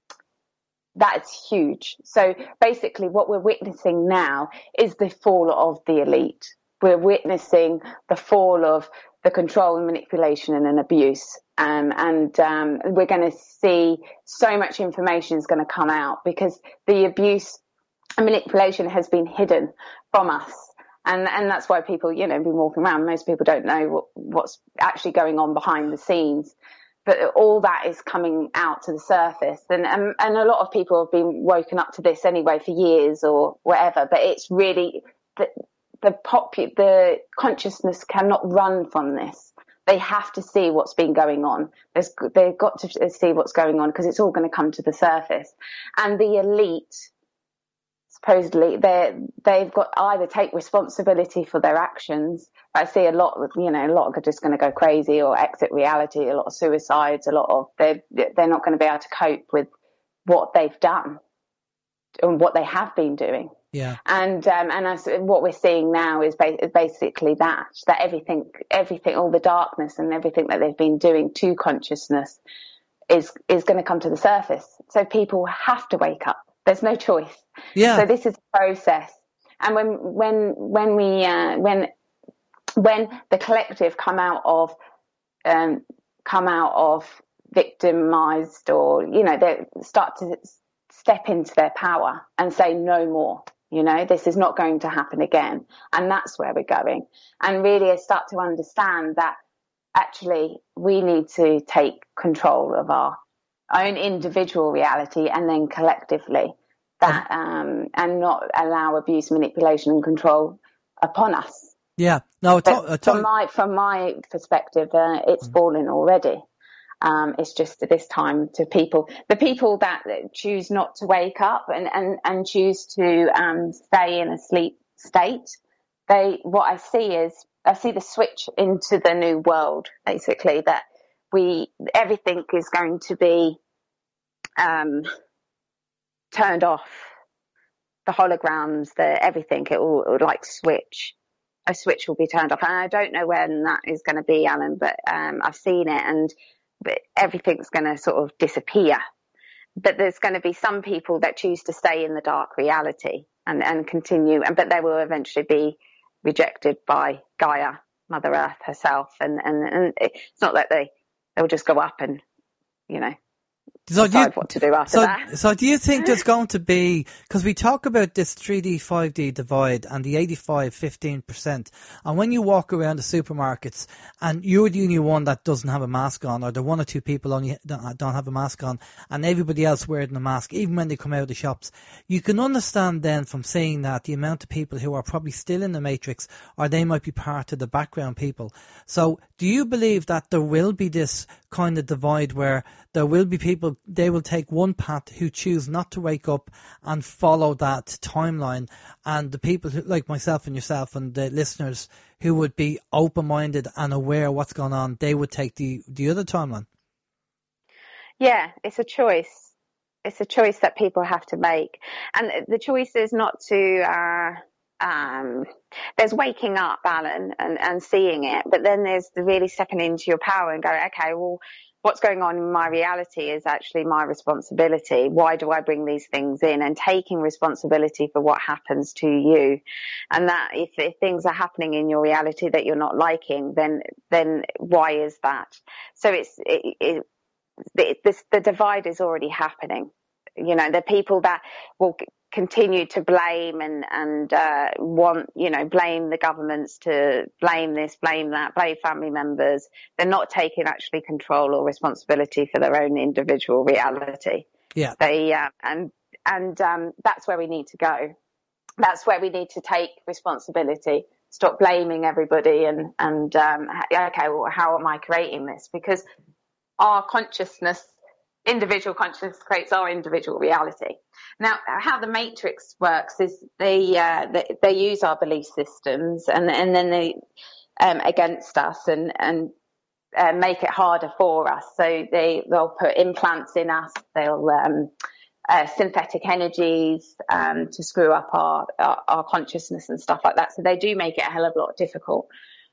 that's huge. So basically, what we're witnessing now is the fall of the elite. We're witnessing the fall of the control and manipulation and an abuse. Um, and um, we're going to see so much information is going to come out because the abuse and manipulation has been hidden from us. And and that's why people, you know, been walking around. Most people don't know what, what's actually going on behind the scenes. But all that is coming out to the surface. And, and, and a lot of people have been woken up to this anyway for years or whatever. But it's really, the, the, popu- the consciousness cannot run from this. They have to see what's been going on. There's, they've got to see what's going on because it's all going to come to the surface. And the elite, supposedly, they they've got either take responsibility for their actions. I see a lot of, you know, a lot are just going to go crazy or exit reality, a lot of suicides, a lot of, they're, they're not going to be able to cope with what they've done and what they have been doing. Yeah. And, um, and as, what we're seeing now is ba- basically that, that everything, everything, all the darkness and everything that they've been doing to consciousness is, is going to come to the surface. So people have to wake up. There's no choice. Yeah. So this is a process. And when, when, when we, uh, when, when the collective come out of, um, come out of victimized or, you know, they start to step into their power and say no more. You know, this is not going to happen again. And that's where we're going. And really start to understand that actually we need to take control of our own individual reality and then collectively that, um, and not allow abuse, manipulation and control upon us. Yeah. No, but to- to- from my, from my perspective, uh, it's mm. fallen already. Um, it's just this time to people, the people that choose not to wake up and, and, and choose to, um, stay in a sleep state. They, what I see is, I see the switch into the new world, basically, that we, everything is going to be, um, turned off. The holograms, the everything, it will, it will like switch. A switch will be turned off. And I don't know when that is going to be, Alan, but, um, I've seen it and, but everything's going to sort of disappear. But there's going to be some people that choose to stay in the dark reality and, and continue, and but they will eventually be rejected by Gaia, Mother Earth herself. And, and, and it's not that they, they'll just go up and, you know, So decide you, what to do after so, that. So do you think there's going to be, because we talk about this three D, five D divide and the eighty-five, fifteen percent, and when you walk around the supermarkets and you're the only one that doesn't have a mask on, or the one or two people only don't, don't have a mask on, and everybody else wearing a mask, even when they come out of the shops, you can understand then from saying that the amount of people who are probably still in the matrix, or they might be part of the background people. So do you believe that there will be this kind of divide where there will be people, they will take one path who choose not to wake up and follow that timeline, and the people who, like myself and yourself and the listeners who would be open-minded and aware of what's going on, they would take the, the other timeline? Yeah, it's a choice. It's a choice that people have to make. And the choice is not to, uh, um, there's waking up, Alan, and, and seeing it, but then there's the really stepping into your power and go, okay, well, what's going on in my reality is actually my responsibility. Why do I bring these things in? And taking responsibility for what happens to you. And that if, if things are happening in your reality that you're not liking, then, then why is that? So it's, it, it, it, this, the divide is already happening. You know, the people that will continue to blame and, and, uh, want, you know, blame the governments, to blame this, blame that, blame family members. They're not taking actually control or responsibility for their own individual reality. Yeah. They, uh, and, and, um, that's where we need to go. That's where we need to take responsibility, stop blaming everybody and, and, um, okay, well, how am I creating this? Because our consciousness, individual consciousness creates our individual reality. Now, how the matrix works is they, uh, they, they use our belief systems and, and then they, um, against us and, and, uh, make it harder for us. So they, they'll put implants in us. They'll, um, uh, synthetic energies, um, to screw up our, our, our consciousness and stuff like that. So they do make it a hell of a lot difficult.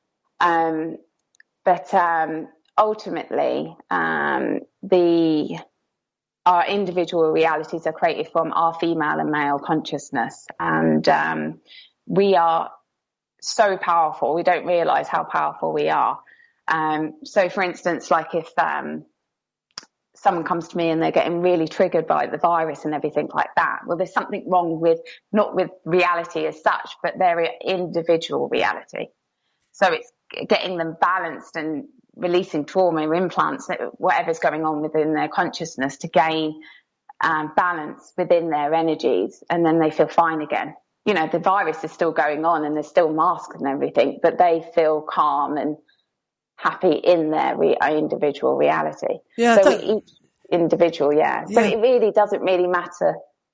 Um, but, um, ultimately, um, the, our individual realities are created from our female and male consciousness. And, um, we are so powerful. We don't realize how powerful we are. Um, so for instance, like if, um, someone comes to me and they're getting really triggered by the virus and everything like that, well, there's something wrong with, not with reality as such, but their individual reality. So it's getting them balanced and releasing trauma implants, whatever's going on within their consciousness to gain um, balance within their energies, and then they feel fine again. You know, the virus is still going on and there's still masks and everything, but they feel calm and happy in their re- individual reality. Yeah, so that, each individual, yeah. yeah. So it really doesn't really matter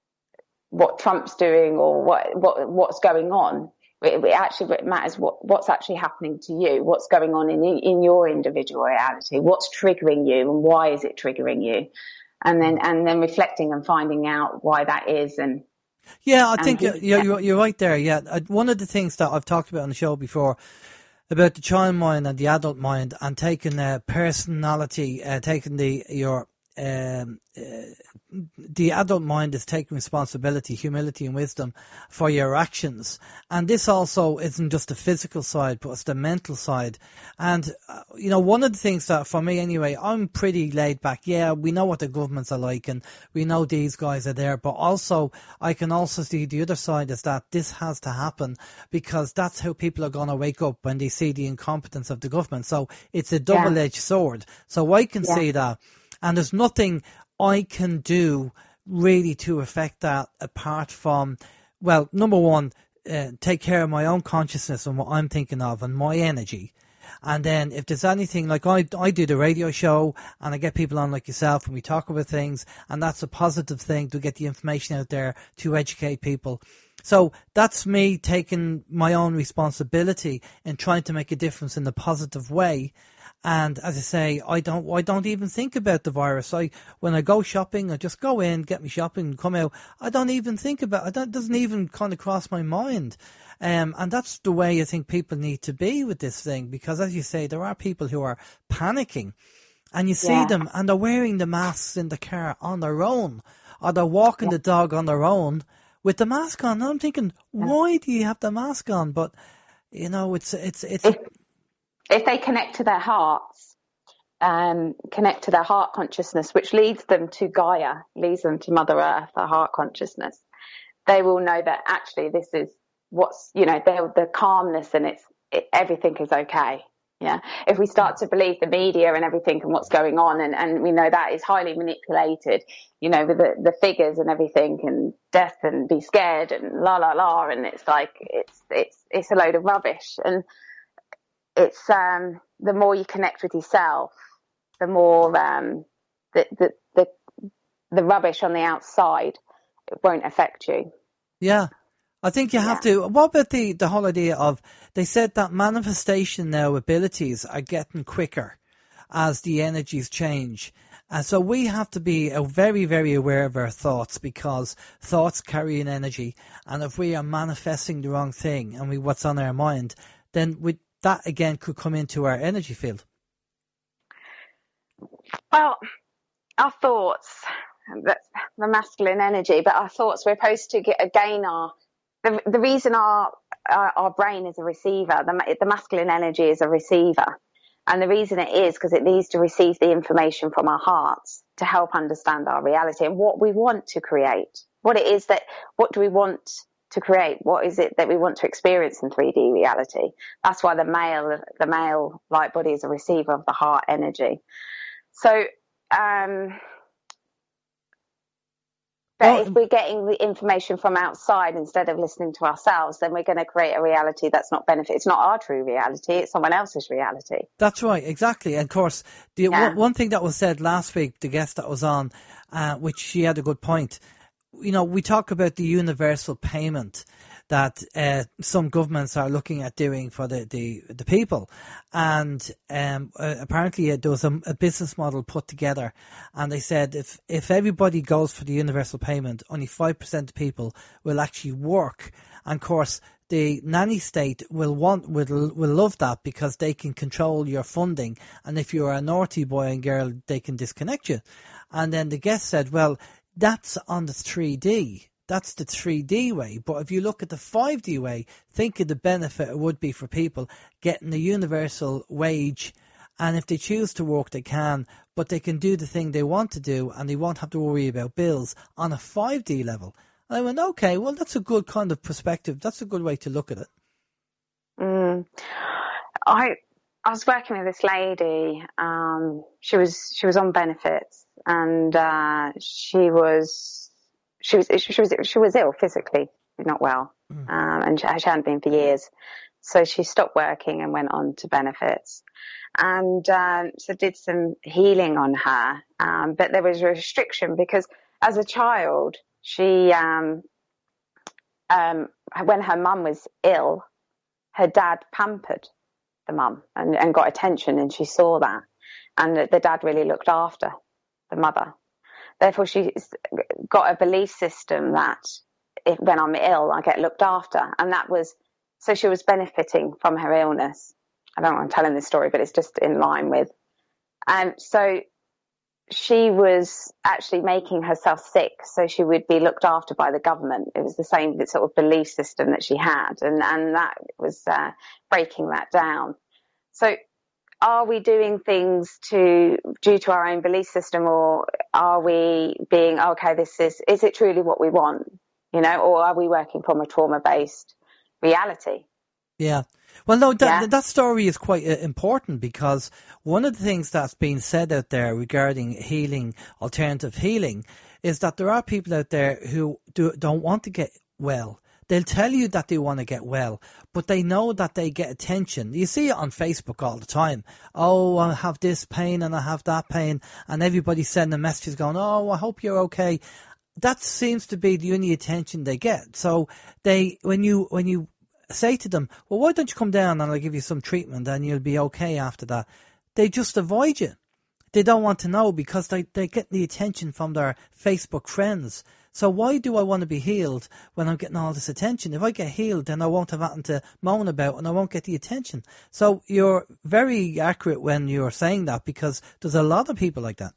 what Trump's doing or what, what what's going on. It, it actually matters what, what's actually happening to you, what's going on in in your individual reality, what's triggering you and why is it triggering you, and then and then reflecting and finding out why that is. And yeah, I and think you're, you're you're right there. Yeah, one of the things that I've talked about on the show before about the child mind and the adult mind, and taking uh, personality, uh, taking the your um, uh, the adult mind is taking responsibility, humility and wisdom for your actions. And this also isn't just the physical side, but it's the mental side. And, uh, you know, one of the things that, for me anyway, I'm pretty laid back. Yeah, we know what the governments are like and we know these guys are there, but also I can also see the other side is that this has to happen because that's how people are going to wake up when they see the incompetence of the government. So it's a double-edged yeah. sword. So I can yeah. see that. And there's nothing I can do really to affect that apart from, well, number one, uh, take care of my own consciousness and what I'm thinking of and my energy. And then if there's anything, like I, I do the radio show and I get people on like yourself and we talk about things, and that's a positive thing to get the information out there to educate people. So that's me taking my own responsibility and trying to make a difference in a positive way. And as I say, I don't, I don't even think about the virus. I, when I go shopping, I just go in, get me shopping, and come out. I don't even think about it. It doesn't even kind of cross my mind. Um, and that's the way I think people need to be with this thing, because as you say, there are people who are panicking, and you see yeah. them and they're wearing the masks in the car on their own, or they're walking yeah. the dog on their own with the mask on. And I'm thinking, yeah. why do you have the mask on? But you know, it's, it's, it's, if, if they connect to their hearts, um, connect to their heart consciousness, which leads them to Gaia, leads them to Mother Earth, their heart consciousness, they will know that actually this is what's, you know, the calmness, and it's, it, everything is okay. Yeah. If we start to believe the media and everything and what's going on, and, and we know that is highly manipulated, you know, with the, the figures and everything, and death and be scared and la la la, and it's like, it's, it's, it's a load of rubbish. And it's, um, the more you connect with yourself, the more, um, the, the, the, the rubbish on the outside, it won't affect you. Yeah. I think you have yeah. to. What about the, the whole idea of, they said that manifestation now abilities are getting quicker as the energies change. And so we have to be very, very aware of our thoughts, because thoughts carry an energy. And if we are manifesting the wrong thing and we what's on our mind, then we, that again could come into our energy field. Well, our thoughts, that's the masculine energy, but our thoughts, we're supposed to get, gain our, the, the reason our, our, our brain is a receiver, the, the masculine energy is a receiver. And the reason it is because it needs to receive the information from our hearts to help understand our reality and what we want to create. What it is that, what do we want to create? What is it that we want to experience in three D reality? That's why the male, the male light body is a receiver of the heart energy. So, um, but well, if we're getting the information from outside instead of listening to ourselves, then we're going to create a reality that's not benefit. It's not our true reality. It's someone else's reality. That's right. Exactly. And of course, the yeah. one, one thing that was said last week, the guest that was on, uh, which she had a good point. You know, we talk about the universal payment that uh, some governments are looking at doing for the, the, the people. And um, uh, apparently uh, there was a, a business model put together, and they said if, if everybody goes for the universal payment, only five percent of people will actually work. And of course, the nanny state will want will will love that because they can control your funding. And if you're a naughty boy and girl, they can disconnect you. And then the guest said, well, that's on the three D. That's the three D way. But if you look at the five D way, think of the benefit it would be for people getting a universal wage. And if they choose to work, they can. But they can do the thing they want to do, and they won't have to worry about bills on a five D level. And I went, okay, well, that's a good kind of perspective. That's a good way to look at it. Mm. I I was working with this lady. Um, she was she was on benefits, and uh, she was. She was she was she was ill physically, not well, mm. um, and she, she hadn't been for years. So she stopped working and went on to benefits, and um, so did some healing on her. Um, but there was a restriction because as a child, she um, um, when her mum was ill, her dad pampered the mum and, and got attention, and she saw that, and the, the dad really looked after the mother. Therefore, she got a belief system that if, when I'm ill, I get looked after. And that was, so she was benefiting from her illness. I don't know why I'm telling this story, but it's just in line with. And so she was actually making herself sick so she would be looked after by the government. It was the same sort of belief system that she had. And, and that was uh, breaking that down. So are we doing things to due to our own belief system, or are we being, okay, this is, is it truly what we want, you know, or are we working from a trauma-based reality? Yeah. Well, no, that, yeah. that story is quite uh, important because one of the things that's being said out there regarding healing, alternative healing, is that there are people out there who do, don't want to get well. They'll tell you that they want to get well, but they know that they get attention. You see it on Facebook all the time. Oh, I have this pain and I have that pain, and everybody's sending messages going, oh, I hope you're okay. That seems to be the only attention they get. So they, when you, when you say to them, well, why don't you come down and I'll give you some treatment and you'll be okay after that, they just avoid you. They don't want to know because they, they get the attention from their Facebook friends. So why do I want to be healed when I'm getting all this attention? If I get healed, then I won't have anything to moan about and I won't get the attention. So you're very accurate when you're saying that because there's a lot of people like that.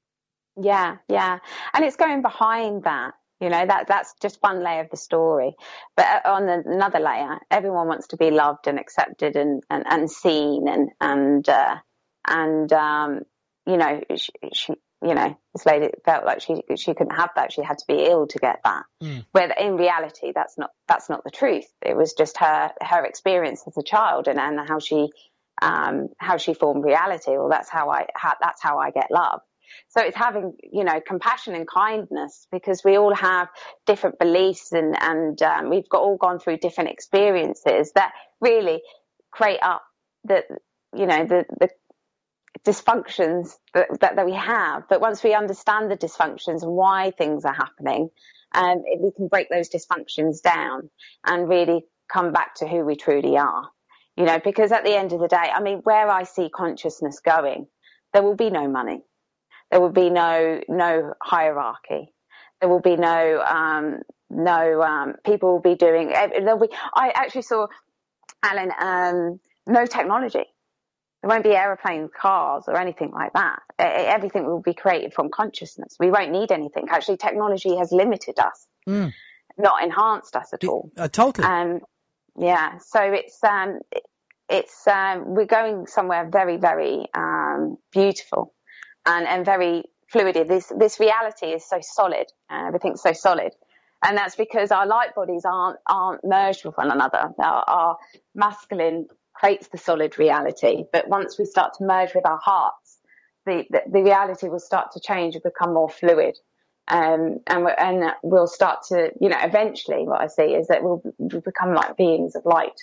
Yeah, yeah. And it's going behind that. You know, that that's just one layer of the story. But on the, another layer, everyone wants to be loved and accepted and, and, and seen and, and, uh, and, um, you know, she, she you know, this lady felt like she she couldn't have that. She had to be ill to get that. Mm. Where in reality, that's not that's not the truth. It was just her her experience as a child and, and how she um how she formed reality. Well, that's how I how, that's how I get love. So it's having, you know, compassion and kindness because we all have different beliefs and and um, we've got all gone through different experiences that really create up the you know the the dysfunctions that, that, that we have. But once we understand the dysfunctions and why things are happening, um, we can break those dysfunctions down and really come back to who we truly are. You know, because at the end of the day, I mean, where I see consciousness going, there will be no money. There will be no, no hierarchy. There will be no, um, no, um, people will be doing, there'll be, I actually saw, Alan, um, no technology. There won't be aeroplanes, cars, or anything like that. Everything will be created from consciousness. We won't need anything. Actually, technology has limited us, mm. not enhanced us at all. Uh, totally. Um, yeah. So it's um, it's um, we're going somewhere very, very um, beautiful and and very fluid. This this reality is so solid. Uh, everything's so solid. And that's because our light bodies aren't aren't merged with one another. Our, our masculine creates the solid reality, but once we start to merge with our hearts, the the, the reality will start to change and become more fluid. Um, and we're, and we'll start to, you know, eventually, what I see is that we'll, we'll become like beings of light.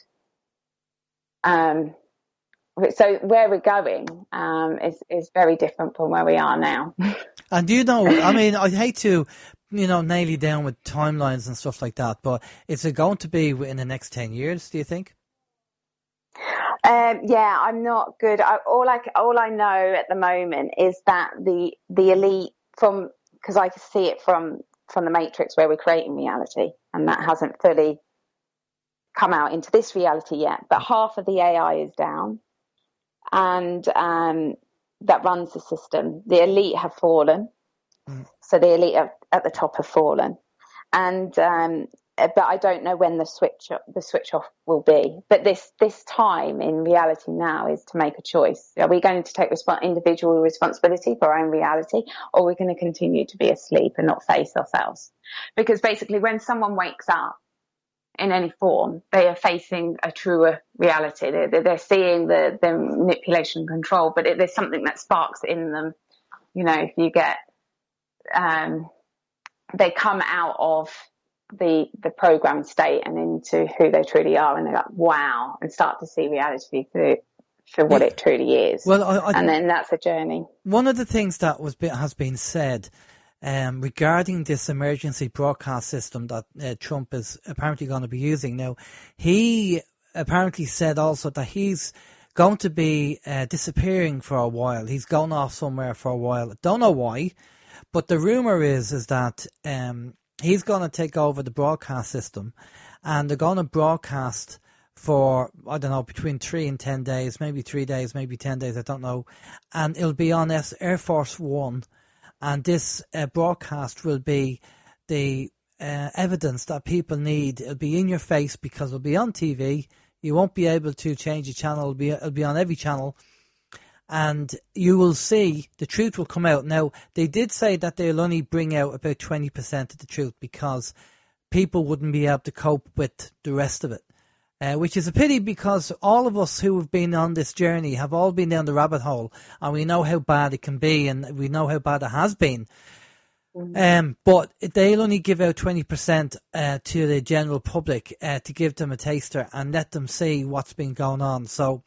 Um, so where we're going um, is is very different from where we are now. And do you know, I mean, I hate to, you know, nail you down with timelines and stuff like that, but is it going to be in the next ten years, do you think? Um, yeah, I'm not good. I, all I all I know at the moment is that the the elite, from because I can see it from from the Matrix where we're creating reality, and that hasn't fully come out into this reality yet. But half of the A I is down, and um, that runs the system. The elite have fallen. Mm. So the elite at, at the top have fallen, and um, but I don't know when the switch the switch off will be. But this this time in reality now is to make a choice. Are we going to take resp- individual responsibility for our own reality, or are we going to continue to be asleep and not face ourselves? Because basically, when someone wakes up in any form, they are facing a truer reality. They're, they're seeing the, the manipulation and control, but it, there's something that sparks in them. You know, if you get um, they come out of the the programmed state and into who they truly are, and they're like, wow, and start to see reality through for what it truly is. Well, I, I, and then that's a journey. One of the things that was has been said um, regarding this emergency broadcast system that uh, Trump is apparently going to be using now, he apparently said also that he's going to be uh, disappearing for a while. He's gone off somewhere for a while. Don't know why, but the rumor is is that um, he's going to take over the broadcast system, and they're going to broadcast for, I don't know, between three and ten days, maybe three days, maybe ten days, I don't know. And it'll be on Air Force One. And this uh, broadcast will be the uh, evidence that people need. It'll be in your face because it'll be on T V. You won't be able to change the channel. It'll be, it'll be on every channel. And you will see the truth will come out. Now, they did say that they'll only bring out about twenty percent of the truth because people wouldn't be able to cope with the rest of it. Uh, which is a pity because all of us who have been on this journey have all been down the rabbit hole, and we know how bad it can be, and we know how bad it has been. Mm-hmm. Um, but they'll only give out twenty percent uh, to the general public uh, to give them a taster and let them see what's been going on. So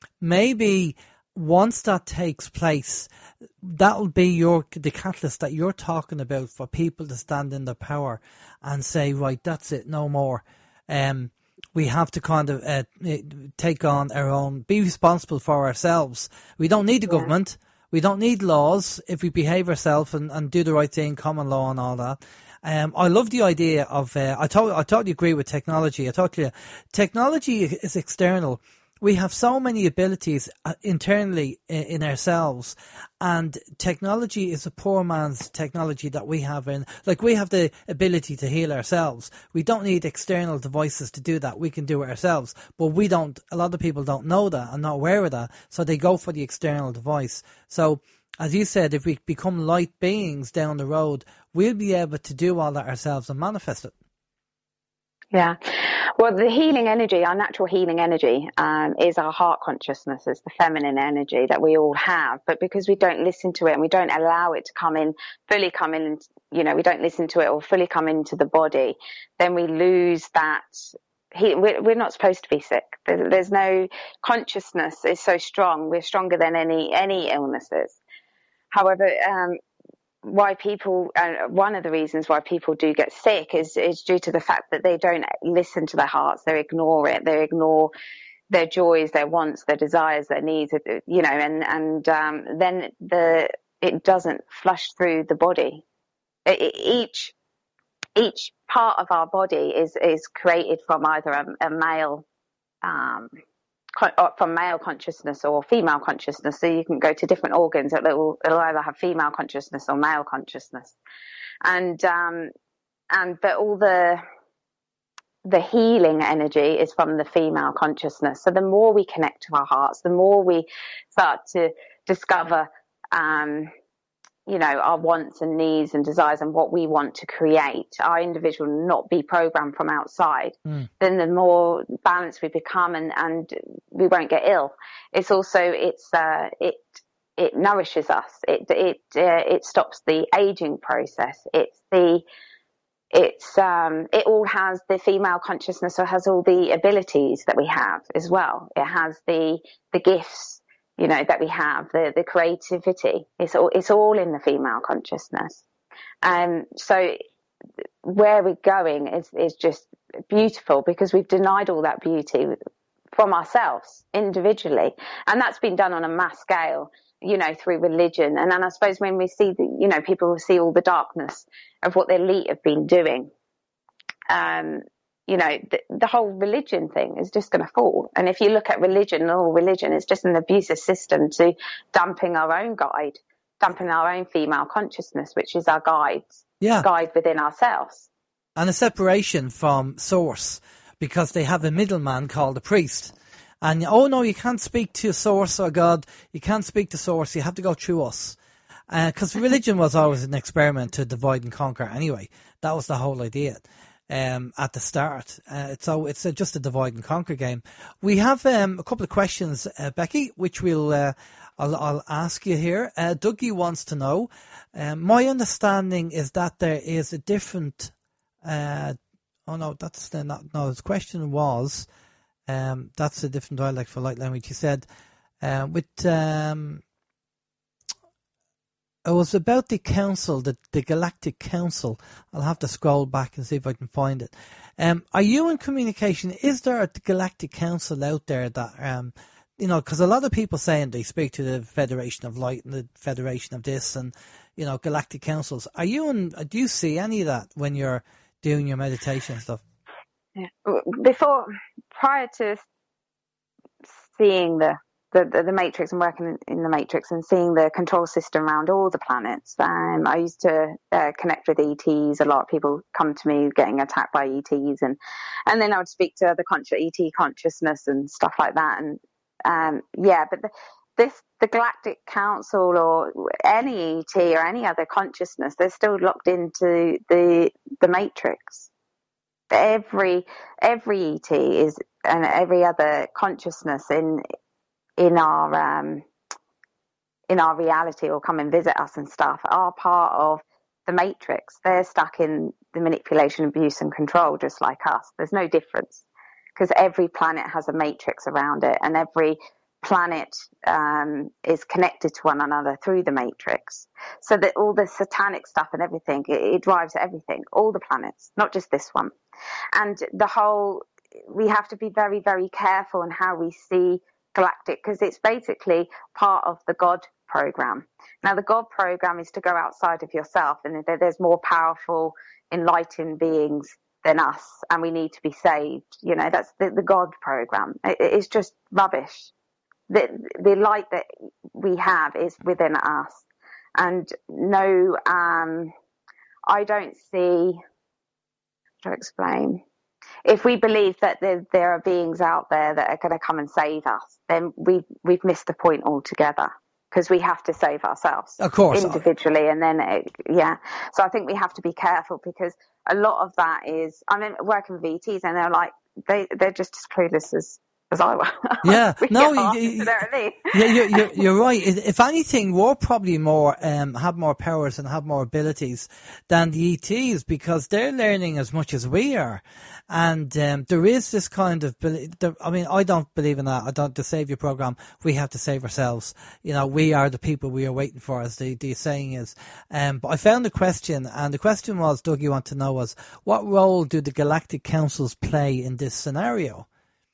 maybe once that takes place, that'll be your the catalyst that you're talking about for people to stand in their power and say, right, that's it, no more. Um, we have to kind of uh, take on our own, be responsible for ourselves. We don't need the yeah. government. We don't need laws if we behave ourselves and, and do the right thing, common law and all that. Um, I love the idea of, uh, I, to- I totally agree with technology. I totally, technology is external. We have so many abilities internally in ourselves, and technology is a poor man's technology that we have in, like we have the ability to heal ourselves. We don't need external devices to do that. We can do it ourselves, but we don't, a lot of people don't know that and not aware of that. So they go for the external device. So as you said, if we become light beings down the road, we'll be able to do all that ourselves and manifest it. Yeah. Well, the healing energy, our natural healing energy, um, is our heart consciousness. It's the feminine energy that we all have. But because we don't listen to it and we don't allow it to come in, fully come in, you know, we don't listen to it or fully come into the body, then we lose that. He, we're, we're not supposed to be sick. There's, there's no consciousness is so strong. We're stronger than any, any illnesses. However, um, why people, uh, one of the reasons why people do get sick is, is due to the fact that they don't listen to their hearts. They ignore it. They ignore their joys, their wants, their desires, their needs, you know, and, and, um, then the, it doesn't flush through the body. It, it, each, each part of our body is, is created from either a, a male, um, from male consciousness or female consciousness. So you can go to different organs. It'll, it'll either have female consciousness or male consciousness. And, um, and, but all the, the healing energy is from the female consciousness. So the more we connect to our hearts, the more we start to discover, um, you know, our wants and needs and desires and what we want to create, our individual, not be programmed from outside, mm. then the more balanced we become, and, and we won't get ill. It's also, it's, uh, it, it nourishes us. It, it, uh, it stops the aging process. It's the, it's, um, it all has the female consciousness, so it has all the abilities that we have as well. It has the, the gifts, you know, that we have, the, the creativity. It's all, it's all in the female consciousness. Um, so where we're going is, is just beautiful, because we've denied all that beauty from ourselves individually. And that's been done on a mass scale, you know, through religion. And then I suppose when we see the, you know, people will see all the darkness of what the elite have been doing. Um, you know, the, the whole religion thing is just going to fall. And if you look at religion, all religion is just an abusive system to dumping our own guide, dumping our own female consciousness, which is our guides, yeah. guide within ourselves. And a separation from source, because they have a middleman called a priest. And, oh no, you can't speak to source or God. You can't speak to source. You have to go through us. Because uh, religion was always an experiment to divide and conquer anyway. That was the whole idea. Um, at the start, uh, so it's a, just a divide and conquer game. We have um, a couple of questions, uh, Becky, which we'll uh, I'll, I'll ask you here. Uh, Dougie wants to know. Um, my understanding is that there is a different. Uh, oh no, that's the, not no. His question was, um, that's a different dialect for light language. He said, uh, with um. It was about the council, the, the Galactic Council. I'll have to scroll back and see if I can find it. Um, are you in communication? Is there a Galactic Council out there that, um, you know, because a lot of people saying they speak to the Federation of Light and the Federation of this and, you know, Galactic Councils. Are you in, do you see any of that when you're doing your meditation stuff? Yeah. Before, prior to seeing the The, the, the matrix and working in, in the matrix and seeing the control system around all the planets. Um, I used to uh, connect with E Ts. A lot of people come to me getting attacked by E Ts, and and then I would speak to the conscious E T consciousness and stuff like that. And um, yeah, but the, this the Galactic Council or any E T or any other consciousness, they're still locked into the the matrix. Every every E T is, and every other consciousness in in our um in our reality, or come and visit us and stuff, are part of the matrix. They're stuck in the manipulation, abuse and control just like us. There's no difference, because every planet has a matrix around it, and every planet um is connected to one another through the matrix, so that all the satanic stuff and everything, it, it drives everything, all the planets, not just this one. And the whole, we have to be very, very careful in how we see Galactic, because it's basically part of the God program. Now, the God program is to go outside of yourself, and there's more powerful, enlightened beings than us, and we need to be saved. You know, that's the, the God program. It, it's just rubbish. The, the light that we have is within us, and no, um, I don't see. How to explain? If we believe that there, there are beings out there that are going to come and save us, then we've, we've missed the point altogether, because we have to save ourselves, of course, individually. And then, it, yeah. So I think we have to be careful, because a lot of that is, I mean, working with E Ts, and they're like, they, they're just as clueless as, as I were. Yeah, no, you, you know what I mean? yeah, you're, you're, you're right. If anything, we're probably more, um, have more powers and have more abilities than the E Ts, because they're learning as much as we are. And, um, there is this kind of, I mean, I don't believe in that. I don't, the savior program, we have to save ourselves. You know, we are the people we are waiting for, as the, the saying is. Um, but I found a question, and the question was, Doug, you want to know was, what role do the Galactic Councils play in this scenario?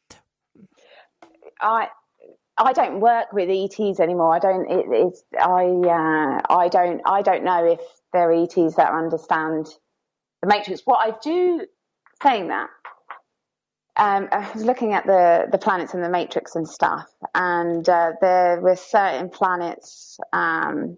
I I don't work with E Ts anymore. I don't. It, it's I uh, I don't I don't know if there are E Ts that understand the matrix. What I do, saying that, um, I was looking at the, the planets in the matrix and stuff, and uh, there were certain planets, um,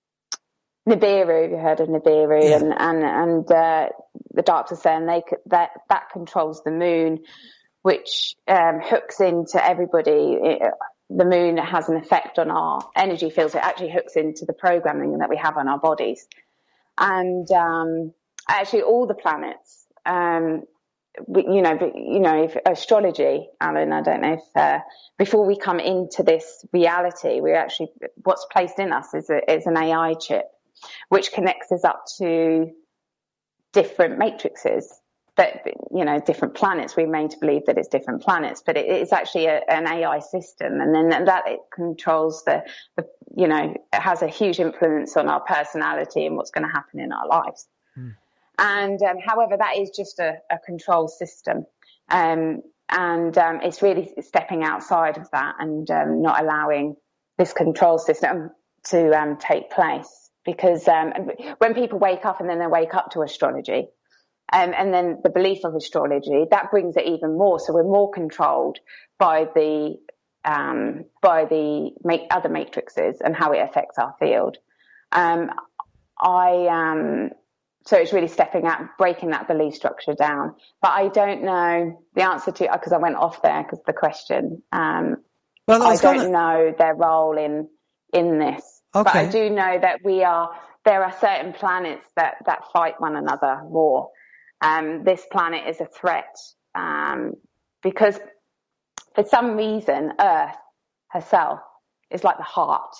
Nibiru, you heard of Nibiru, Yeah. and and and uh, the Darks are saying they could, that that controls the moon, which um, hooks into everybody. It, the moon has an effect on our energy fields. It actually hooks into the programming that we have on our bodies, and um, actually all the planets. Um, you know, but, you know, if astrology, Alan, I don't know if uh, before we come into this reality, we actually what's placed in us is a, is an A I chip, which connects us up to different matrices, that, you know, different planets. We're made to believe that it's different planets, but it is actually a, an A I system, and then that it controls the, the, you know, it has a huge influence on our personality and what's going to happen in our lives. Mm. And um, however, that is just a, a control system, um, and um, it's really stepping outside of that and um, not allowing this control system to um, take place. Because um, when people wake up and then they wake up to astrology, um, and then the belief of astrology, that brings it even more. So we're more controlled by the um, by the ma- other matrices and how it affects our field. Um, I um, so it's really stepping out, breaking that belief structure down. But I don't know the answer to, because I went off there because the question. Um, well, I, I don't gonna... know their role in in this. Okay. But I do know that we are, there are certain planets that, that fight one another more. Um, this planet is a threat, um, because for some reason, Earth herself is like the heart.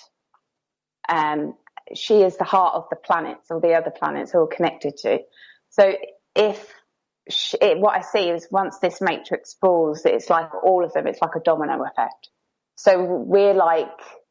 Um, she is the heart of the planets, or the other planets who are connected to. So if she, it, what I see is once this matrix falls, it's like all of them, it's like a domino effect. So we're like,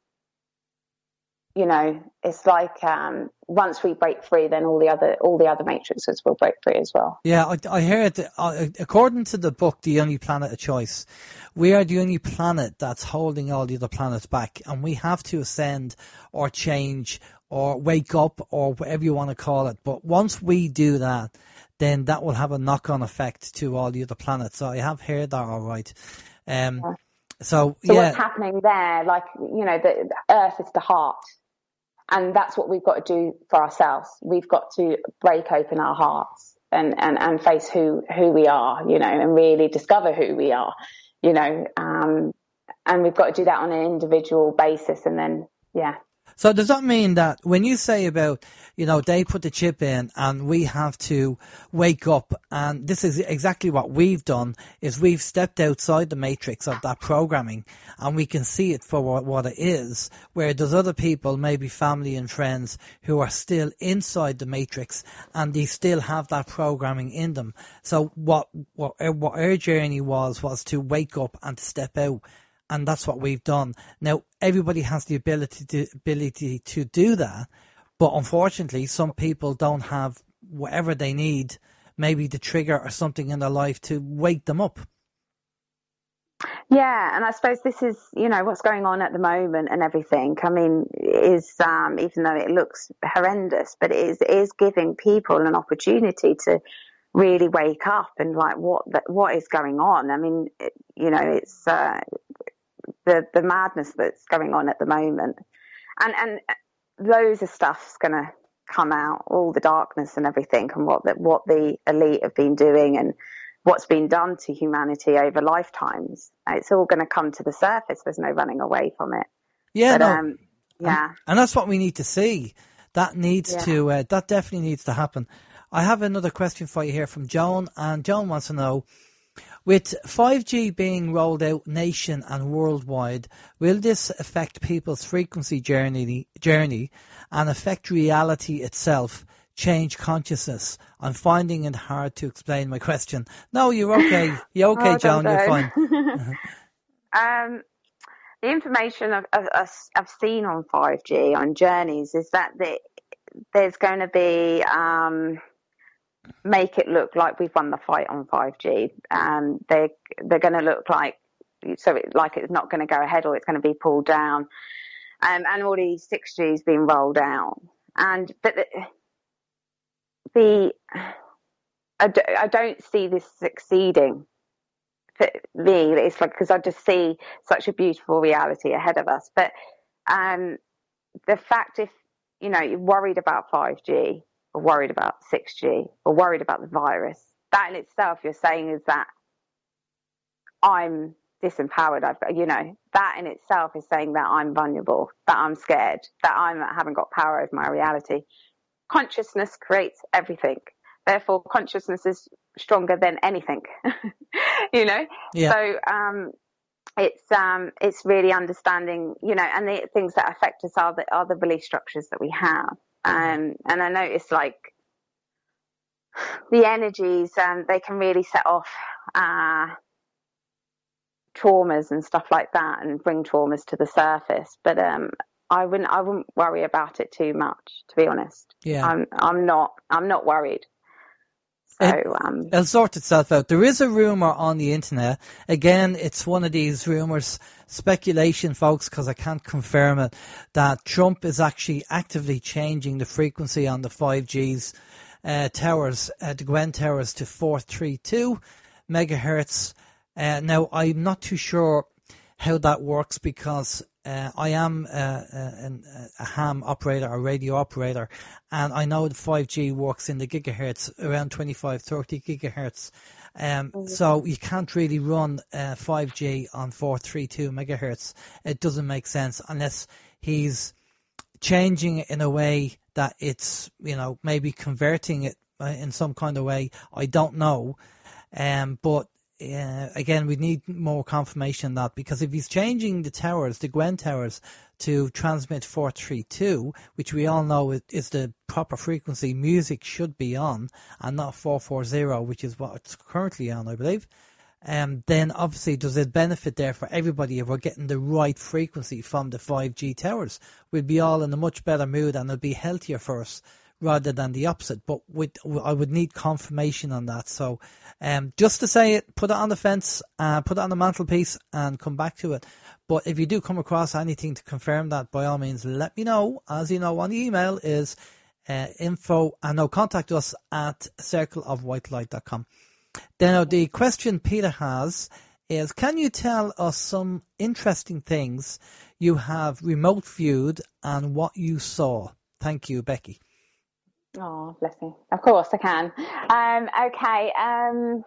you know, it's like um, once we break free, then all the other all the other matrices will break free as well. Yeah, I, I heard, uh, according to the book, The Only Planet of Choice, we are the only planet that's holding all the other planets back, and we have to ascend or change or wake up or whatever you want to call it. But once we do that, then that will have a knock-on effect to all the other planets. So I have heard that all right. Um, yeah. So, so yeah. what's happening there, like, you know, the, the Earth is the heart. And that's what we've got to do for ourselves. We've got to break open our hearts and, and, and face who, who we are, you know, and really discover who we are, you know, um, and we've got to do that on an individual basis. And then, yeah. So does that mean that when you say about, you know, they put the chip in and we have to wake up, and this is exactly what we've done, is we've stepped outside the matrix of that programming and we can see it for what, what it is, where there's other people, maybe family and friends, who are still inside the matrix and they still have that programming in them. So what, what, what our journey was, was to wake up and step out. And that's what we've done. Now, everybody has the ability to, ability to do that. But unfortunately, some people don't have whatever they need, maybe the trigger or something in their life to wake them up. Yeah, and I suppose this is, you know, what's going on at the moment and everything. I mean, is um, even though it looks horrendous, but it is, it is giving people an opportunity to really wake up and like what the, what is going on. I mean, it, you know, it's uh, the the madness that's going on at the moment, and and loads of stuff's going to come out, all the darkness and everything, and what the, what the elite have been doing and what's been done to humanity over lifetimes. It's all going to come to the surface. There's no running away from it. Yeah, but, no. um, yeah, and, and that's what we need to see. That needs yeah. to. Uh, that definitely needs to happen. I have another question for you here from Joan, and Joan wants to know: with five G being rolled out nation and worldwide, will this affect people's frequency journey, journey and affect reality itself, change consciousness? I'm finding it hard to explain my question. No, you're okay. You're okay, oh, Joan. You're fine. um, the information I've, I've, I've seen on five G, on journeys, is that the, there's going to be... Um, make it look like we've won the fight on five G. Um, they they're going to look like so it, like it's not going to go ahead or it's going to be pulled down, um, and all these six G's being rolled out. And but the, the I, d- I don't see this succeeding for me, it's like, because I just see such a beautiful reality ahead of us. But um, the fact, if, you know, you're worried about five G or worried about six G or worried about the virus, that in itself, you're saying is that I'm disempowered. I've got, you know, that in itself is saying that I'm vulnerable, that I'm scared, that I haven't got power over my reality. Consciousness creates everything. Therefore, consciousness is stronger than anything, you know? Yeah. So, um, it's, um, it's really understanding, you know, and the things that affect us are the, are the belief structures that we have. Um, and I noticed, like, the energies, um, they can really set off, uh, traumas and stuff like that, and bring traumas to the surface. But um, I wouldn't, I wouldn't worry about it too much, to be honest. Yeah, I'm, I'm not, I'm not worried. So it, um, it'll sort itself out. There is a rumor on the internet. Again, it's one of these rumors, speculation, folks, because I can't confirm it, that Trump is actually actively changing the frequency on the five G's uh, towers, uh, the Gwen towers, to four thirty-two megahertz. Uh, now, I'm not too sure how that works, because uh, I am uh, a, a ham operator, a radio operator, and I know the five G works in the gigahertz, around twenty-five, thirty gigahertz. Um, mm-hmm. So you can't really run uh, five G on four thirty-two megahertz. It doesn't make sense unless he's changing it in a way that it's, you know, maybe converting it in some kind of way. I don't know. Um, but Uh, again, we need more confirmation on that, because if he's changing the towers, the Gwen towers, to transmit four thirty-two, which we all know is the proper frequency music should be on, and not four forty, which is what it's currently on, I believe, um, then obviously there's a benefit there for everybody if we're getting the right frequency from the five G towers. We'll be all in a much better mood, and it'll be healthier for us, rather than the opposite. But with, I would need confirmation on that. So um, just to say it, put it on the fence, uh, put it on the mantelpiece, and come back to it. But if you do come across anything to confirm that, by all means, let me know. As you know, on the email is uh, info, and no, contact us at circle of white light dot com. Then uh, the question Peter has is, can you tell us some interesting things you have remote viewed and what you saw? Thank you, Becky. Oh, bless me. Of course I can. Um, okay. Um,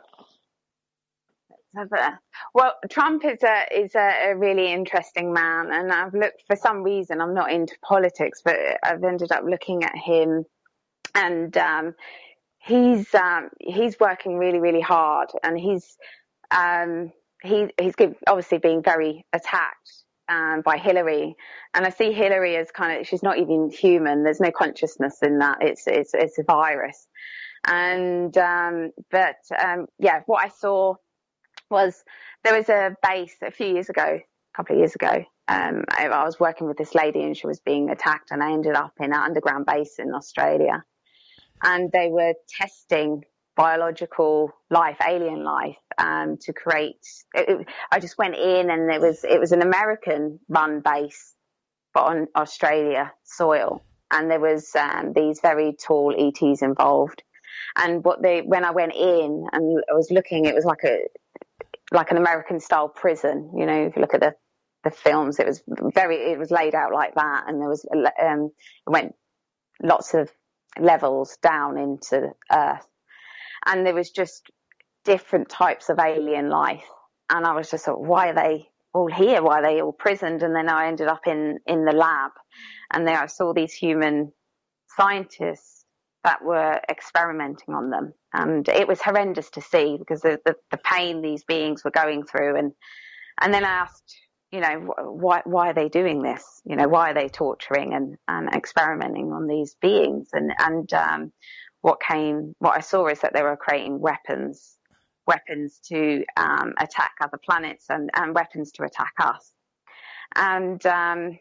well, Trump is a is a, a really interesting man, and I've looked, for some reason, I'm not into politics, but I've ended up looking at him, and um, he's um, he's working really, really hard, and he's um, he he's obviously being very attacked Um, by Hillary, and I see Hillary as kind of, she's not even human. There's no consciousness in that. It's it's it's a virus, and um, but um, yeah, what I saw was there was a base a few years ago, a couple of years ago. Um, I, I was working with this lady, and she was being attacked, and I ended up in an underground base in Australia, and they were testing biological life, alien life, um, to create. It, it, I just went in, and it was it was an American-run base, but on Australia soil, and there was um, these very tall E Ts involved. And what they, when I went in and I was looking, it was like a like an American-style prison. You know, if you look at the the films, it was very it was laid out like that, and there was um, it went lots of levels down into Earth. And there was just different types of alien life. And I was just like, why are they all here? Why are they all prisoned? And then I ended up in, in the lab. And there I saw these human scientists that were experimenting on them. And it was horrendous to see, because the, the, the pain these beings were going through. And, and then I asked, you know, why, why are they doing this? You know, why are they torturing and, and experimenting on these beings? And, and, um, What came, what I saw is that they were creating weapons, weapons to um, attack other planets, and, and weapons to attack us. And um,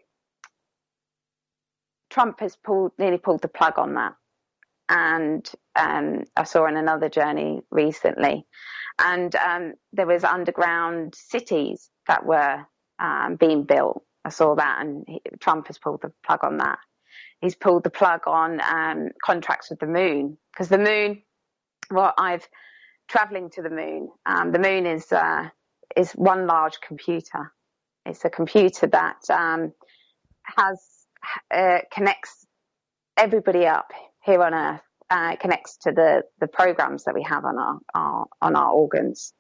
Trump has pulled, nearly pulled the plug on that. And um, I saw in another journey recently, and um, there was underground cities that were um, being built. I saw that, and he, Trump has pulled the plug on that. He's pulled the plug on um, contracts with the moon, because the moon, well, I've traveling to the moon. Um, the moon is uh, is one large computer. It's a computer that um, has uh, connects everybody up here on Earth. Uh, connects to the the programs that we have on our, our on our organs,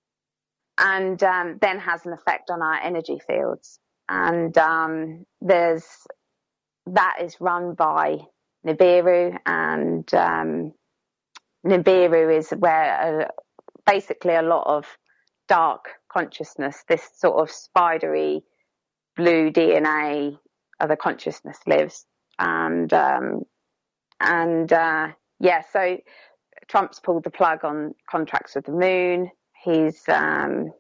and um, then has an effect on our energy fields. And um, there's that is run by Nibiru, and um, Nibiru is where uh, basically a lot of dark consciousness, this sort of spidery blue D N A of the consciousness lives. And um, and uh, yeah, so Trump's pulled the plug on contracts with the moon. He's um,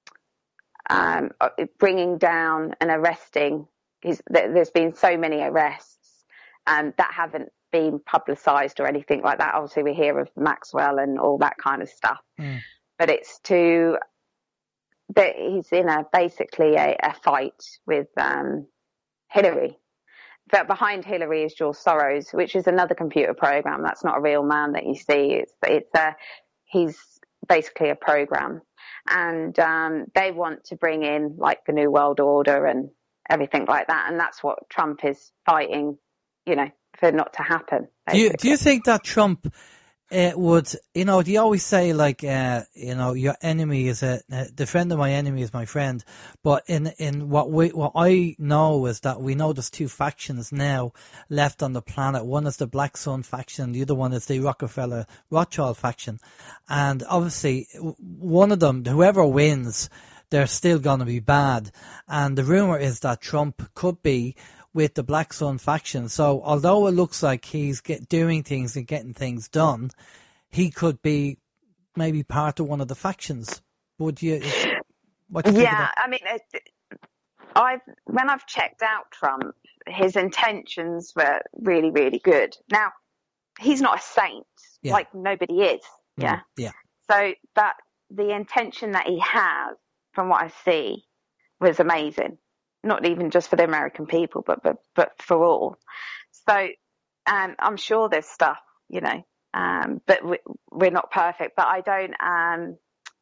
um, bringing down and arresting. He's, there's been so many arrests um, that haven't been publicised or anything like that. Obviously, we hear of Maxwell and all that kind of stuff, mm. but it's to that he's in a basically a, a fight with um, Hillary. But behind Hillary is George Soros, which is another computer program. That's not a real man that you see. It's it's a he's basically a program, and um, they want to bring in like the New World Order and everything like that, and that's what Trump is fighting, you know, for not to happen. Do you, do you think that Trump uh, would, you know, do you always say like, uh, you know, your enemy is a, uh, the friend of my enemy is my friend, but in in what we what I know is that we know there's two factions now left on the planet. One is the Black Sun faction, the other one is the Rockefeller Rothschild faction, and obviously one of them, whoever wins, they're still going to be bad. And the rumor is that Trump could be with the Black Sun faction. So although it looks like he's get, doing things and getting things done, he could be maybe part of one of the factions. Would you? What do you yeah, I mean, I've when I've checked out Trump, his intentions were really, really good. Now, he's not a saint, yeah. like nobody is. Yeah, mm, yeah. So, but the intention that he has, from what I see, was amazing. Not even just for the American people, but but but for all. So um, I'm sure there's stuff, you know, um, but we, we're not perfect. But I don't. Um,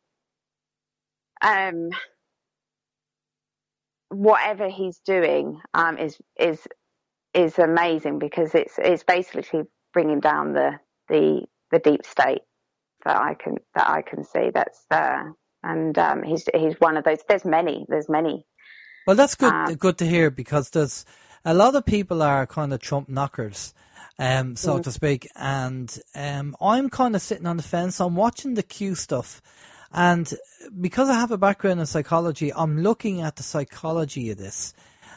um, whatever he's doing um, is is is amazing, because it's it's basically bringing down the the the deep state that I can that I can see. That's there, and um, he's he's one of those. There's many. There's many. Well, that's good um, good to hear, because there's a lot of people are kind of Trump knockers, um, so mm-hmm. to speak, and um, I'm kind of sitting on the fence. I'm watching the Q stuff, and because I have a background in psychology, I'm looking at the psychology of this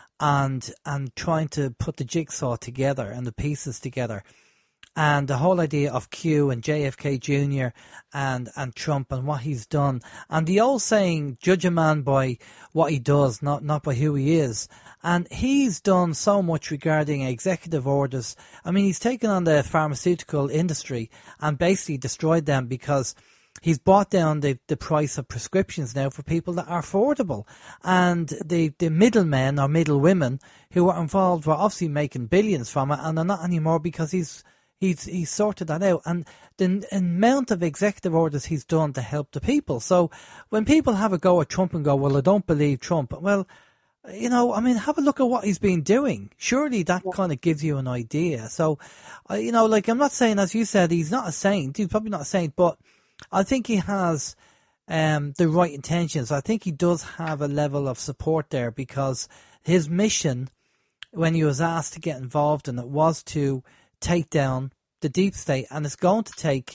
and and trying to put the jigsaw together and the pieces together. And the whole idea of Q and J F K Junior and, and Trump and what he's done. And the old saying, judge a man by what he does, not, not by who he is. And he's done so much regarding executive orders. I mean, he's taken on the pharmaceutical industry and basically destroyed them, because he's brought down the, the price of prescriptions now for people that are affordable. And the, the middlemen or middle women who are involved were obviously making billions from it, and they're not anymore, because he's He's he's sorted that out, and the amount of executive orders he's done to help the people. So when people have a go at Trump and go, well, I don't believe Trump, well, you know, I mean, have a look at what he's been doing. Surely that yeah. kind of gives you an idea. So, uh, you know, like I'm not saying, as you said, he's not a saint. He's probably not a saint, but I think he has um, the right intentions. I think he does have a level of support there, because his mission, when he was asked to get involved in it, was to take down the deep state, and it's going to take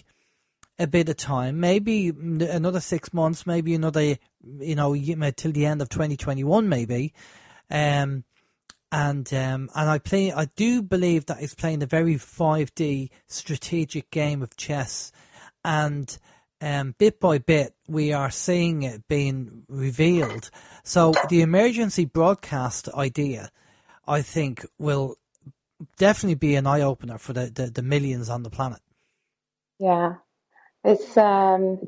a bit of time, maybe another six months, maybe another, you know, till the end of twenty twenty-one, maybe. Um, and um, and I play, I do believe that he's playing a very five D strategic game of chess, and um, bit by bit we are seeing it being revealed. So the emergency broadcast idea, I think, will definitely be an eye-opener for the, the, the millions on the planet. Yeah, it's um,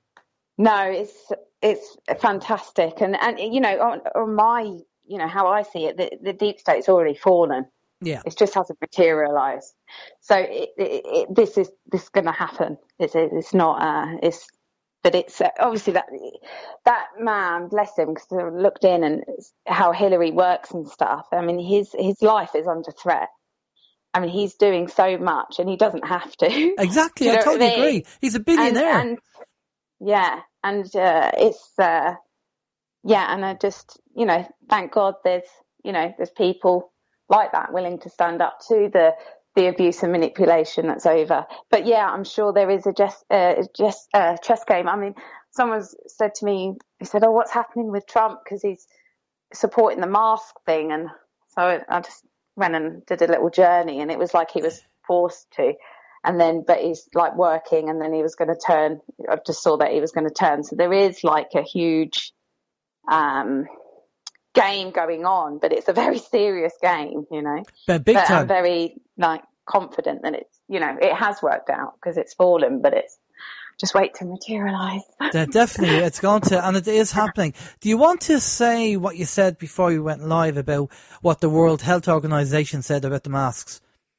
no, it's it's fantastic, and and you know, on, on my, you know, how I see it, the, the deep state's already fallen. Yeah, it just hasn't materialized. So it, it, it, this is this is going to happen. It's it's not. Uh, it's but it's uh, obviously that that man, bless him, because I looked in and how Hillary works and stuff. I mean, his his life is under threat. I mean, he's doing so much, and he doesn't have to. Exactly, you I know totally what I mean? agree. He's a billionaire. And, and yeah, and uh, it's uh, yeah, and I just, you know, thank God there's, you know, there's people like that willing to stand up to the the abuse and manipulation that's over. But yeah, I'm sure there is a just uh, just uh, chess game. I mean, someone said to me, he said, "Oh, what's happening with Trump because he's supporting the mask thing?" And so I just went and did a little journey, and it was like he was forced to. And then, but he's like working, and then he was going to turn. I just saw that he was going to turn. So there is like a huge um, game going on, but it's a very serious game, you know. But big but time. I'm very like confident that it's, you know, it has worked out because it's fallen, but it's just wait to materialise. Yeah, definitely, it's going to, and it is happening. Do you want to say what you said before you went live about what the World Health Organization said about the masks?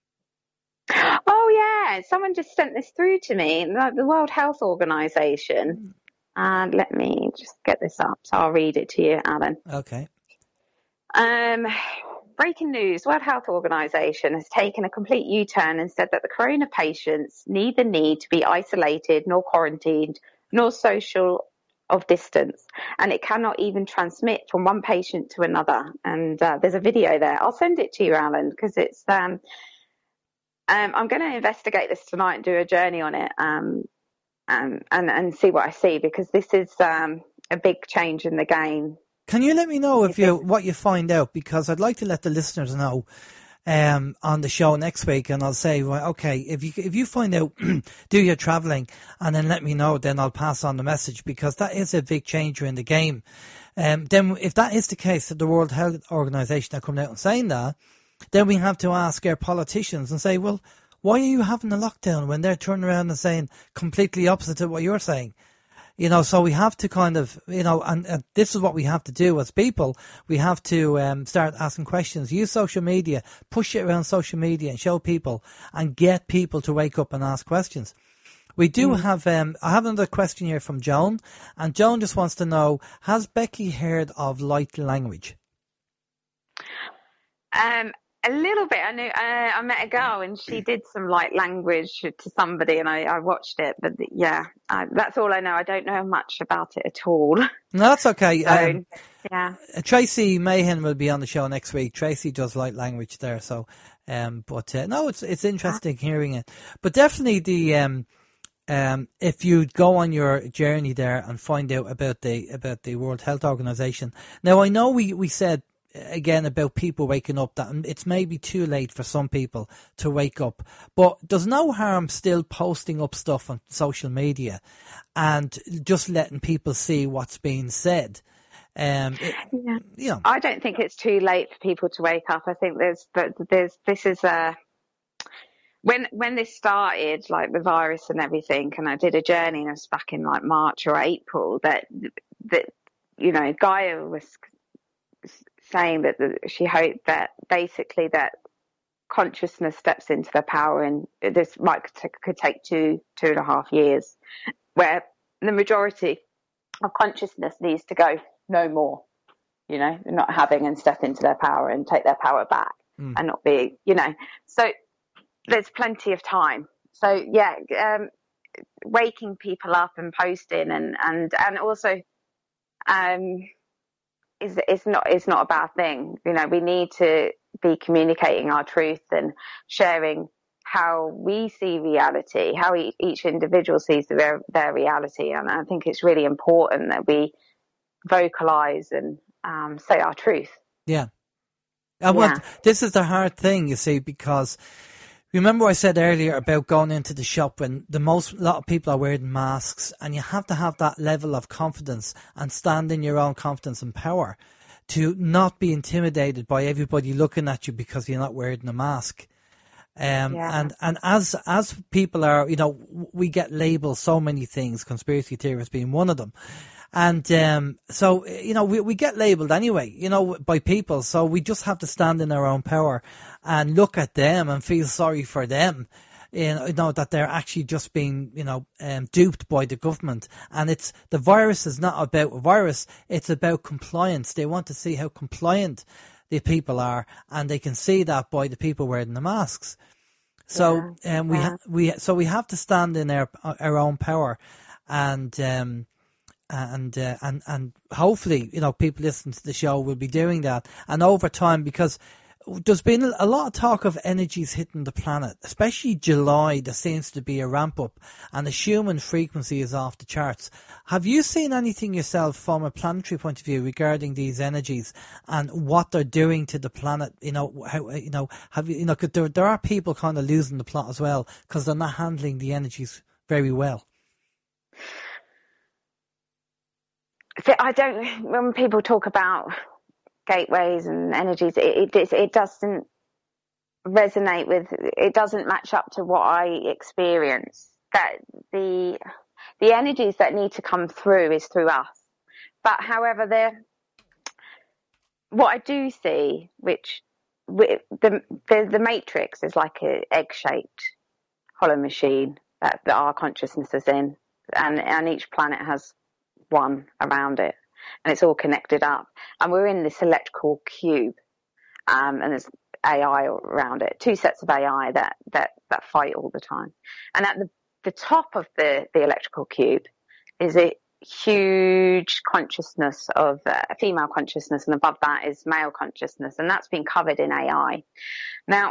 Oh yeah, someone just sent this through to me, the, the World Health Organization. And let me just get this up, so I'll read it to you, Alan. Okay. Um, breaking news: World Health Organization has taken a complete U-turn and said that the corona patients neither need to be isolated nor quarantined nor social of distance, and it cannot even transmit from one patient to another. And uh, there's a video there. I'll send it to you, Alan, because it's. Um, um, I'm going to investigate this tonight and do a journey on it, um, and and and see what I see, because this is um, a big change in the game. Can you let me know if you what you find out? Because I'd like to let the listeners know um, on the show next week, and I'll say, well, okay, if you if you find out, do your travelling, and then let me know. Then I'll pass on the message, because that is a big changer in the game. Um, then, if that is the case, that the World Health Organization are coming out and saying that, then we have to ask our politicians and say, well, why are you having a lockdown when they're turning around and saying completely opposite to what you're saying? You know, so we have to kind of, you know, and, and this is what we have to do as people. We have to um, start asking questions, use social media, push it around social media and show people and get people to wake up and ask questions. We do mm. have, um, I have another question here from Joan, and Joan just wants to know, has Becky heard of light language? Um, a little bit. I knew, uh, I met a girl and she did some light language to somebody, and I, I watched it, but yeah, uh, that's all I know. I don't know much about it at all. No, that's okay. So, um, yeah. Tracy Mahan will be on the show next week. Tracy does light language there, so, um, but, uh, no, it's, it's interesting hearing it, but definitely the, um, um, if you go on your journey there and find out about the, about the World Health Organization. Now, I know we, we said, again, about people waking up, that it's maybe too late for some people to wake up, but there's no harm still posting up stuff on social media and just letting people see what's being said. Um, it, yeah. You know. I don't think it's too late for people to wake up. I think there's, there's, this is a, when, when this started, like the virus and everything, and I did a journey, and it was back in like March or April, that, that, you know, Gaia was saying that the, she hoped that basically that consciousness steps into their power, and this might could take two, two and a half years, where the majority of consciousness needs to go no more, you know, not having and step into their power and take their power back mm. and not be, you know, so there's plenty of time. So yeah, um, waking people up and posting and, and, and also, um, is it's not it's not a bad thing. You know, we need to be communicating our truth and sharing how we see reality, how e- each individual sees their their reality, and I think it's really important that we vocalize and um, say our truth. Yeah, and yeah. Well, this is the hard thing, you see, because remember I said earlier about going into the shop when the most a lot of people are wearing masks, and you have to have that level of confidence and stand in your own confidence and power to not be intimidated by everybody looking at you because you're not wearing a mask. Um, yeah. and, and as, as people are, you know, we get labeled so many things, conspiracy theorists being one of them. And, um, so, you know, we, we get labeled anyway, you know, by people. So we just have to stand in our own power and look at them and feel sorry for them. you know, you know that they're actually just being, you know, um, duped by the government. And it's the virus is not about a virus; it's about compliance. They want to see how compliant the people are, and they can see that by the people wearing the masks. So, yeah. um, we ha- we so we have to stand in our our own power, and um, and uh, and and hopefully, you know, people listening to the show will be doing that, and over time, because there's been a lot of talk of energies hitting the planet, especially July. There seems to be a ramp up, and the Schumann frequency is off the charts. Have you seen anything yourself from a planetary point of view regarding these energies and what they're doing to the planet? You know, how, you know, have you, you know, 'cause there, there are people kind of losing the plot as well because they're not handling the energies very well. I don't, when people talk about gateways and energies, it, it it doesn't resonate with, it doesn't match up to what I experience. That the the energies that need to come through is through us. But however, the what I do see, which the the, the matrix is like an egg-shaped hollow machine that, that our consciousness is in, and and each planet has one around it. And it's all connected up. And we're in this electrical cube. Um, and there's A I around it. Two sets of A I that, that, that fight all the time. And at the, the top of the, the electrical cube is a huge consciousness of uh, female consciousness. And above that is male consciousness. And that's been covered in A I. Now,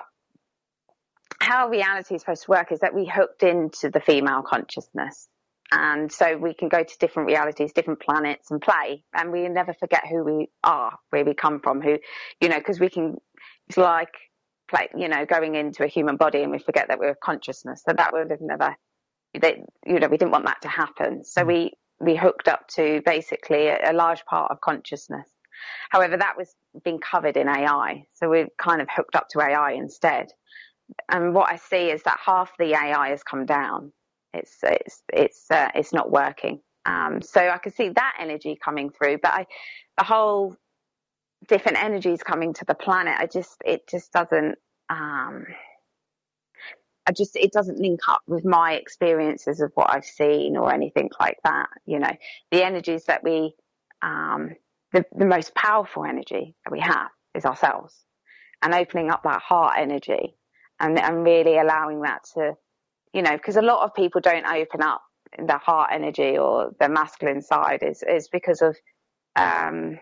how reality is supposed to work is that we hooked into the female consciousness. And so we can go to different realities, different planets and play. And we never forget who we are, where we come from, who, you know, because we can, it's like, play, you know, going into a human body and we forget that we're a consciousness. So that would have never, they, you know, we didn't want that to happen. So we, we hooked up to basically a, a large part of consciousness. However, that was being covered in A I. So we're kind of hooked up to A I instead. And what I see is that half the A I has come down. It's it's it's uh, it's not working. Um, so I can see that energy coming through, but I, the whole different energies coming to the planet, I just it just doesn't. Um, I just it doesn't link up with my experiences of what I've seen or anything like that. You know, the energies that we, um, the the most powerful energy that we have is ourselves, and opening up that heart energy, and and really allowing that to. You know, because a lot of people don't open up in their heart energy or their masculine side is, is because of um,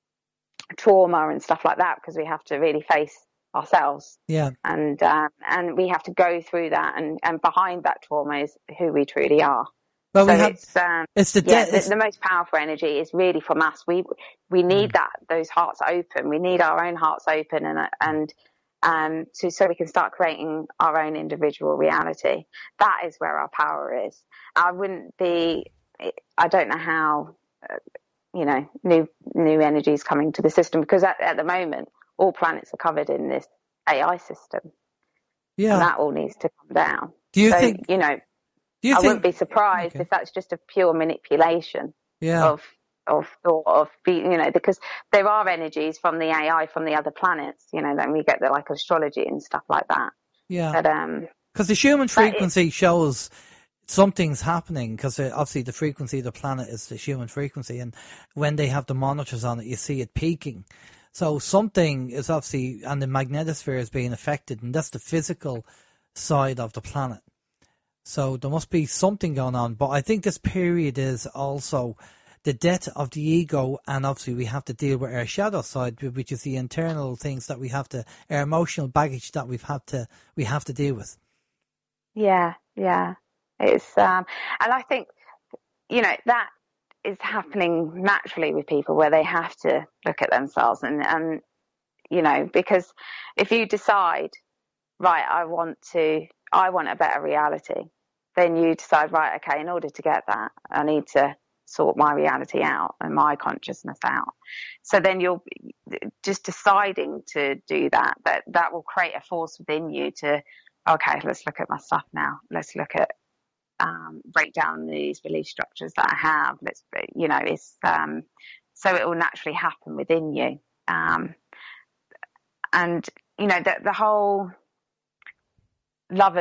trauma and stuff like that, because we have to really face ourselves. Yeah. And um, and we have to go through that, and, and behind that trauma is who we truly are. Well, so we have, it's, um, it's the, de- yeah, it's... the, the most powerful energy is really from us. We we need mm. that, those hearts open. We need our own hearts open and and Um, to, so we can start creating our own individual reality. That is where our power is. I wouldn't be, I don't know how, uh, you know, new, new energies coming to the system, because at, at the moment, all planets are covered in this A I system. Yeah. And that all needs to come down. Do you so, think, you know, do you I think, wouldn't be surprised okay. if that's just a pure manipulation yeah. of, of thought of, you know, because there are energies from the A I from the other planets, you know, then we get the like astrology and stuff like that. Yeah. But, um, because the Schumann frequency shows something's happening, because obviously the frequency of the planet is the Schumann frequency, and when they have the monitors on it, you see it peaking. So something is obviously, and the magnetosphere is being affected, and that's the physical side of the planet. So there must be something going on. But I think this period is also the death of the ego, and obviously we have to deal with our shadow side, which is the internal things that we have to, our emotional baggage that we've had to, we have to deal with. Yeah, yeah. It's, um, and I think, you know, that is happening naturally with people, where they have to look at themselves and, and, you know, because if you decide, right, I want to, I want a better reality, then you decide, right, okay, in order to get that, I need to sort my reality out and my consciousness out. So then you're just deciding to do that, that that will create a force within you to, okay, let's look at my stuff now. Let's look at, um, break down these belief structures that I have. Let's, you know, it's, um, so it will naturally happen within you. Um, and, you know, the, the whole love and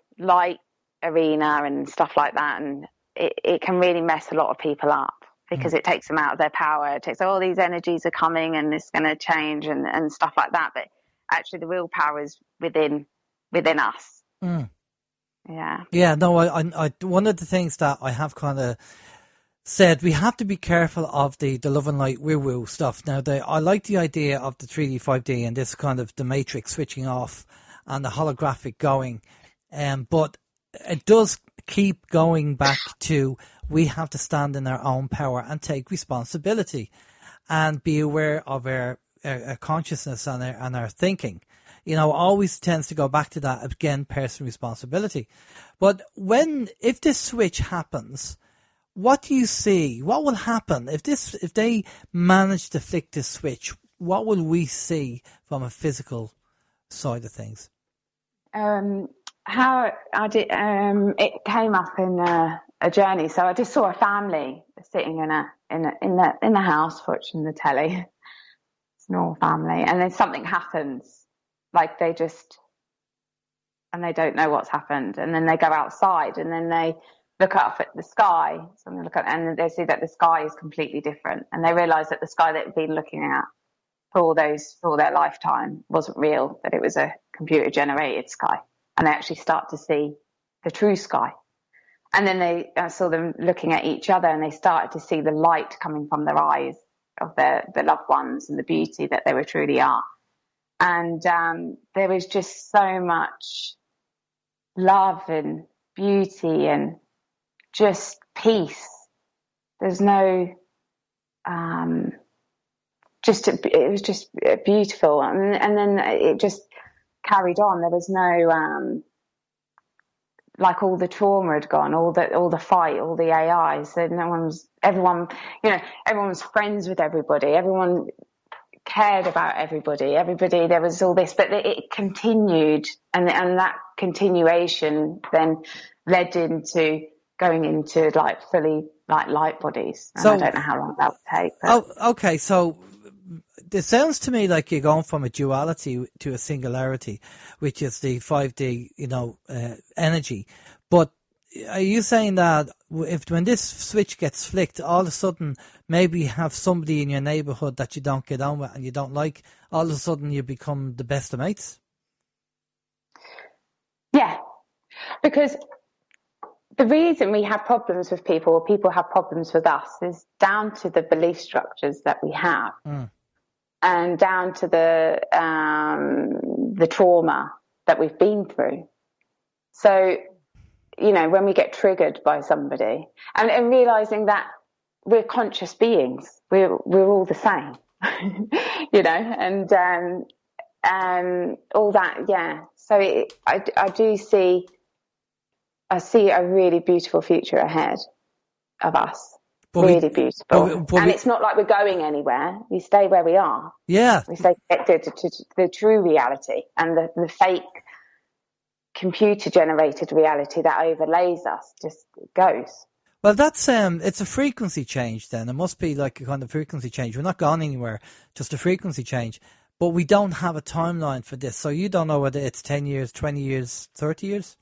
light arena and stuff like that, and it, it can really mess a lot of people up because mm. it takes them out of their power. It takes all oh, these energies are coming and it's going to change and, and stuff like that. But actually, the real power is within within us. Mm. Yeah. Yeah. No, I, I, I, one of the things that I have kind of said, we have to be careful of the, the love and light woo-woo stuff. Now, the, I like the idea of the three D, five D and this kind of the matrix switching off and the holographic going. Um, but it does keep going back to we have to stand in our own power and take responsibility and be aware of our, our, our consciousness and our, and our thinking. You know, always tends to go back to that, again, personal responsibility. But when, if this switch happens, what do you see? What will happen if this, if they manage to flick this switch? What will we see from a physical side of things? Um, how I did, um, it came up in a, a journey. So I just saw a family sitting in a in a, in the in the house watching the telly. It's a normal family, and then something happens, like they just, and they don't know what's happened, and then they go outside, and then they look up at the sky. So they look at, and they see that the sky is completely different, and they realise that the sky they've been looking at for all those for all their lifetime wasn't real, that it was a computer generated sky, and they actually start to see the true sky. And then they I saw them looking at each other, and they started to see the light coming from their eyes of their, their loved ones and the beauty that they were truly are. And um, there was just so much love and beauty and just peace. There's no, um, just, it was just beautiful. And, and then it just carried on. There was no, um, like all the trauma had gone, all the, all the fight, all the A Is. So no one was, everyone, you know, everyone was friends with everybody. Everyone cared about everybody. Everybody, there was all this, but it continued. And, and that continuation then led into going into like fully like light bodies. And so, I don't know how long that would take. But. Oh, okay. So it sounds to me like you're going from a duality to a singularity, which is the five D, you know, uh, energy. But are you saying that if when this switch gets flicked, all of a sudden maybe you have somebody in your neighbourhood that you don't get on with and you don't like, all of a sudden you become the best of mates? Yeah, because the reason we have problems with people, or people have problems with us, is down to the belief structures that we have. Mm. And down to the um, the trauma that we've been through. So, you know, when we get triggered by somebody, and, and realizing that we're conscious beings, we're we're all the same, you know, and um, um, all that, yeah. So it, I I do see, I see a really beautiful future ahead of us. But really we, beautiful. But we, but and we, it's not like we're going anywhere. We stay where we are. Yeah. We stay connected to, to, to the true reality, and the, the fake computer-generated reality that overlays us just goes. Well, that's um, it's a frequency change then. It must be like a kind of frequency change. We're not going anywhere, just a frequency change. But we don't have a timeline for this. So you don't know whether it's ten years, twenty years, thirty years?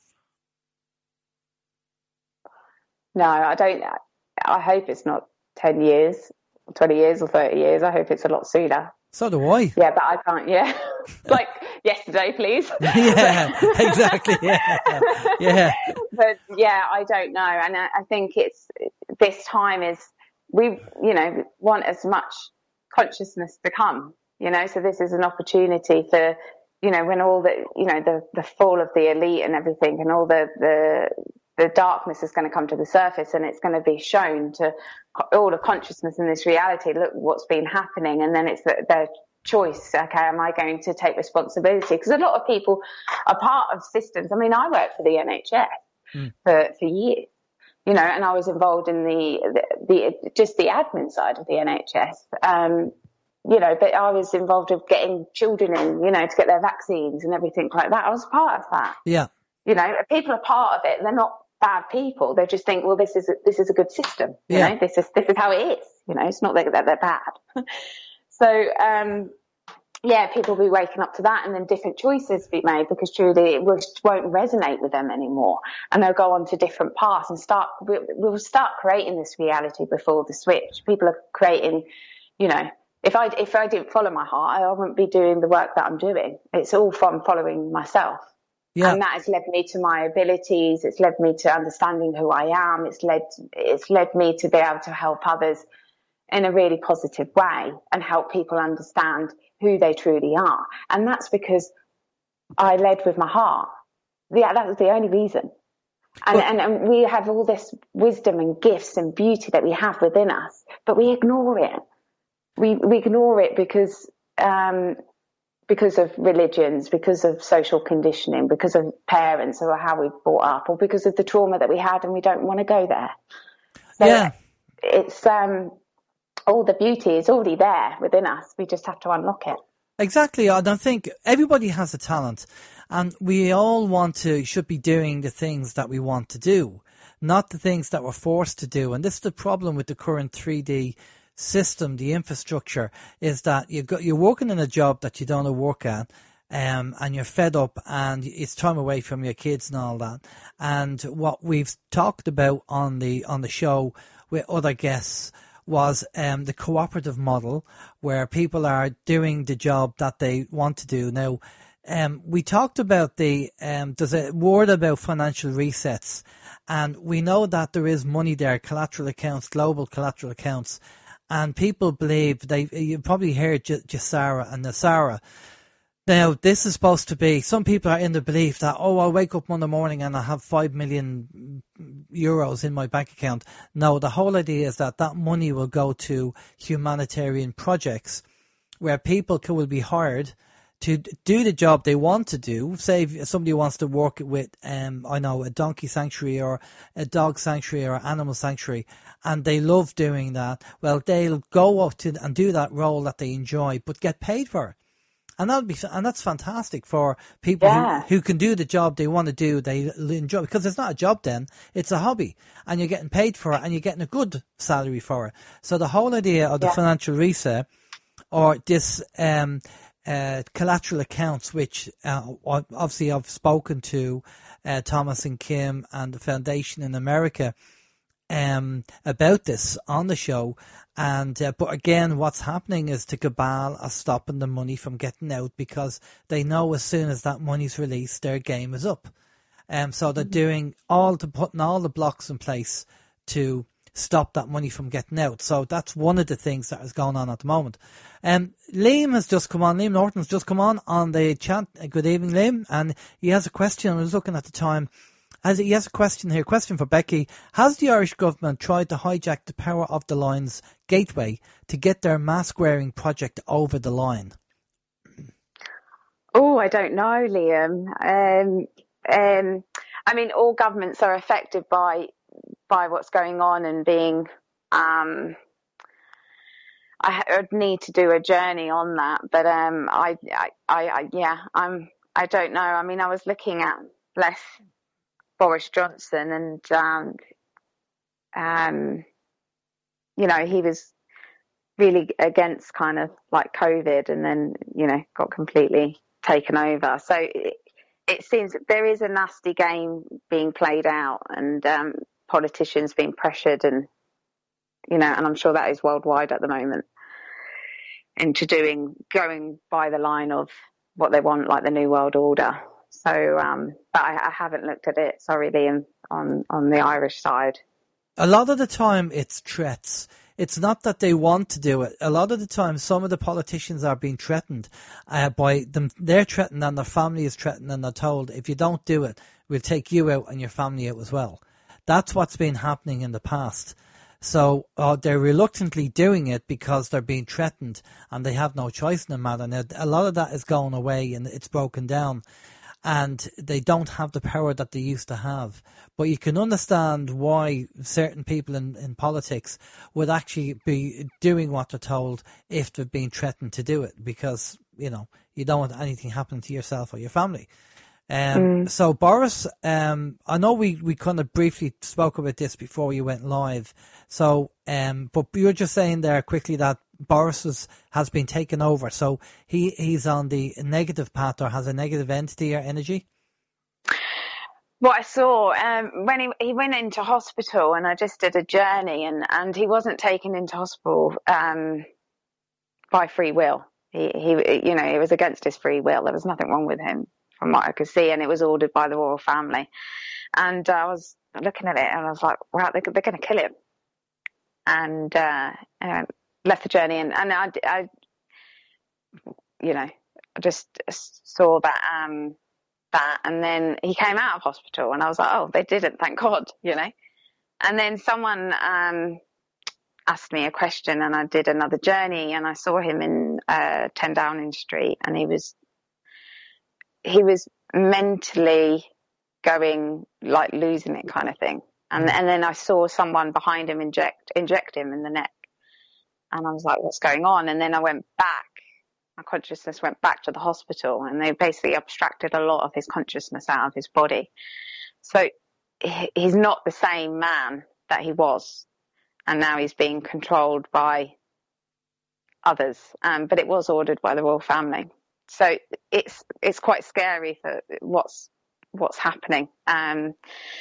No, I don't. I hope it's not ten years, twenty years or thirty years. I hope it's a lot sooner. So do I. Yeah, but I can't, yeah. Like yesterday, please. Yeah, exactly. Yeah. Yeah. But yeah, I don't know. And I, I think it's, this time is, we, you know, want as much consciousness to come, you know, so this is an opportunity for, you know, when all the, you know, the, the fall of the elite and everything and all the, the, the darkness is going to come to the surface, and it's going to be shown to all the consciousness in this reality. Look what's been happening. And then it's the, their choice. Okay, am I going to take responsibility? Because a lot of people are part of systems. I mean, I worked for the N H S mm. for, for years, you know, and I was involved in the, the, the just the admin side of the N H S. Um, you know, but I was involved with getting children in, you know, to get their vaccines and everything like that. I was part of that. Yeah. You know, people are part of it. They're not bad people. They just think, well, this is a, this is a good system. You yeah. know, this is this is how it is. You know, it's not that they're, they're bad. So, um, yeah, people will be waking up to that, and then different choices be made because truly it won't resonate with them anymore, and they'll go on to different paths and start. We'll start creating this reality before the switch. People are creating, you know, if I if I didn't follow my heart, I wouldn't be doing the work that I'm doing. It's all from following myself, yeah. And that has led me to my abilities. It's led me to understanding who I am. It's led it's led me to be able to help others in a really positive way and help people understand who they truly are. And that's because I led with my heart. Yeah, that was the only reason. And, well, and, and we have all this wisdom and gifts and beauty that we have within us, but we ignore it. We, we ignore it because, um, because of religions, because of social conditioning, because of parents or how we've brought up, or because of the trauma that we had and we don't want to go there. So yeah. It's, um, all the beauty is already there within us. We just have to unlock it. Exactly. And I think everybody has a talent, and we all want to, should be doing the things that we want to do, not the things that we're forced to do. And this is the problem with the current three D system, the infrastructure, is that you've got, you're working in a job that you don't want to work at, um, and you're fed up and it's time away from your kids and all that. And what we've talked about on the, on the show with other guests was um, the cooperative model, where people are doing the job that they want to do. Now, um, we talked about the, um, there's a word about financial resets, and we know that there is money there, collateral accounts, global collateral accounts, and people believe, they, you probably heard J- Jasara and Nasara. Now, this is supposed to be, some people are in the belief that, oh, I'll wake up Monday morning and I'll have five million euros in my bank account. No, the whole idea is that that money will go to humanitarian projects where people can, will be hired to do the job they want to do. Say if somebody wants to work with, um, I know, a donkey sanctuary or a dog sanctuary or animal sanctuary, and they love doing that. Well, they'll go up to and do that role that they enjoy, but get paid for it. And that'll be, and that's fantastic for people yeah. who, who can do the job they want to do, they enjoy, because it's not a job then, it's a hobby, and you're getting paid for it, and you're getting a good salary for it. So the whole idea of the yeah. financial reset, or this um, uh, collateral accounts, which uh, obviously I've spoken to uh, Thomas and Kim and the Foundation in America um, about this on the show. And uh, but again, what's happening is the cabal are stopping the money from getting out, because they know as soon as that money's released, their game is up. Um, so they're doing all the putting all the blocks in place to stop that money from getting out. So that's one of the things that is going on at the moment. Um, Liam has just come on. Liam Norton's just come on on the chat. Good evening, Liam, and he has a question. I was looking at the time. As he has a question here, question for Becky. Has the Irish government tried to hijack the Power of the Line's gateway to get their mask-wearing project over the line? Oh, I don't know, Liam. Um, um, I mean, all governments are affected by by what's going on and being... Um, I would need to do a journey on that, but um, I, I, I, yeah, I'm. I don't know. I mean, I was looking at less... Boris Johnson, and um, um, you know, he was really against kind of like COVID, and then you know got completely taken over. So it, it seems that there is a nasty game being played out, and um, politicians being pressured, and you know, and I'm sure that is worldwide at the moment, into doing going by the line of what they want, like the New World Order. So, um, but I, I haven't looked at it, sorry, Liam, on, on the Irish side. A lot of the time it's threats. It's not that they want to do it. A lot of the time some of the politicians are being threatened uh, by them. They're threatened and their family is threatened, and they're told, if you don't do it, we'll take you out and your family out as well. That's what's been happening in the past. So uh, they're reluctantly doing it because they're being threatened and they have no choice in the matter. Now, a lot of that is going away and it's broken down, and they don't have the power that they used to have. But you can understand why certain people in, in politics would actually be doing what they're told if they've been threatened to do it, because, you know, you don't want anything happening to yourself or your family. Um, mm. So, Boris, um, I know we, we kind of briefly spoke about this before you went live. So, um, but you were just saying there quickly that Boris has, has been taken over. So he, he's on the negative path or has a negative entity or energy. What I saw um, when he he went into hospital, and I just did a journey, and, and he wasn't taken into hospital um, by free will. He he you know it was against his free will. There was nothing wrong with him from what I could see, and it was ordered by the royal family. And uh, I was looking at it, and I was like, "Wow, they're, they're going to kill him." And uh, uh, left the journey, and and I, I you know I just saw that. Um, that and then he came out of hospital, and I was like, oh, they didn't, thank God, you know. And then someone um asked me a question, and I did another journey, and I saw him in uh ten Downing Street, and he was he was mentally going, like, losing it kind of thing. And and then I saw someone behind him inject inject him in the neck, and I was like, what's going on? And then I went back. My consciousness went back to the hospital, and they basically abstracted a lot of his consciousness out of his body. So he's not the same man that he was, and now he's being controlled by others. Um, but it was ordered by the royal family, so it's it's quite scary for what's what's happening. Um,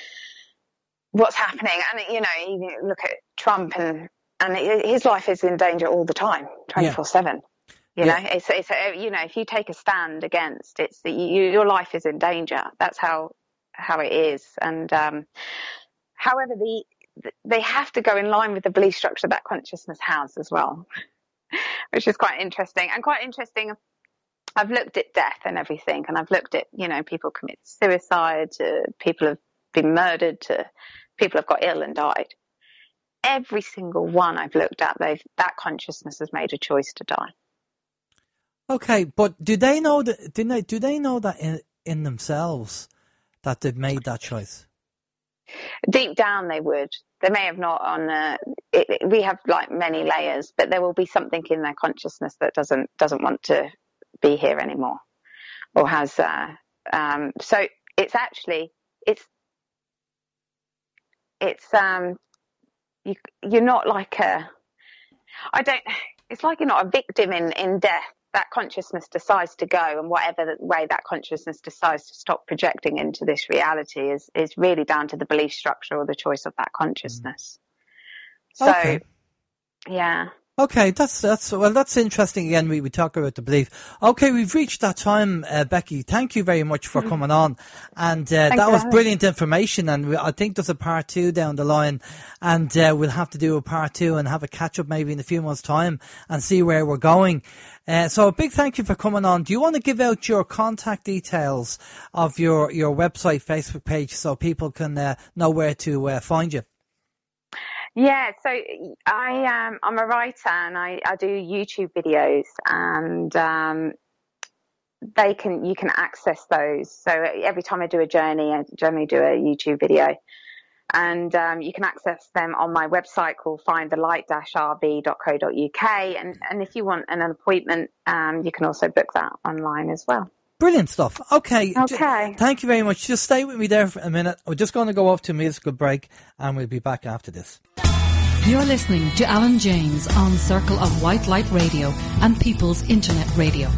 what's happening, and you know, you look at Trump, and and his life is in danger all the time, twenty-four seven. You know, yeah. it's, it's, you know, if you take a stand against, it's, you, your life is in danger. That's how, how it is. And, um, however, the, they have to go in line with the belief structure that consciousness has as well, which is quite interesting. And quite interesting, I've looked at death and everything, and I've looked at, you know, people commit suicide, to people have been murdered, to people have got ill and died. Every single one I've looked at, they've, that consciousness has made a choice to die. Okay, but do they know that? Do they do they know that in, in themselves that they've made that choice? Deep down, they would. They may have not on. Uh, it, we have like many layers, but there will be something in their consciousness that doesn't doesn't want to be here anymore, or has. Uh, um, so it's actually it's it's um you you're not like a. I don't. It's like you're not a victim in in death. That consciousness decides to go, and whatever way that consciousness decides to stop projecting into this reality is is really down to the belief structure or the choice of that consciousness. So, okay. yeah. Okay, that's that's well, that's interesting. Again, we we talk about the belief. Okay, we've reached that time, uh, Becky. Thank you very much for coming on, and uh, that was brilliant information. And we, I think there's a part two down the line, and uh, we'll have to do a part two and have a catch up maybe in a few months' time and see where we're going. Uh, so a big thank you for coming on. Do you want to give out your contact details of your your website, Facebook page, so people can uh, know where to uh, find you? Yeah, so I um I'm a writer, and I, I do YouTube videos, and um they can you can access those. So every time I do a journey, I generally do a YouTube video, and um you can access them on my website called find the light dash r b dot co dot u k, and and if you want an appointment, um you can also book that online as well. Brilliant stuff. Okay. Okay. Thank you very much. Just stay with me there for a minute. We're just going to go off to a musical break, and we'll be back after this. You're listening to Alan James on Circle of White Light Radio and People's Internet Radio.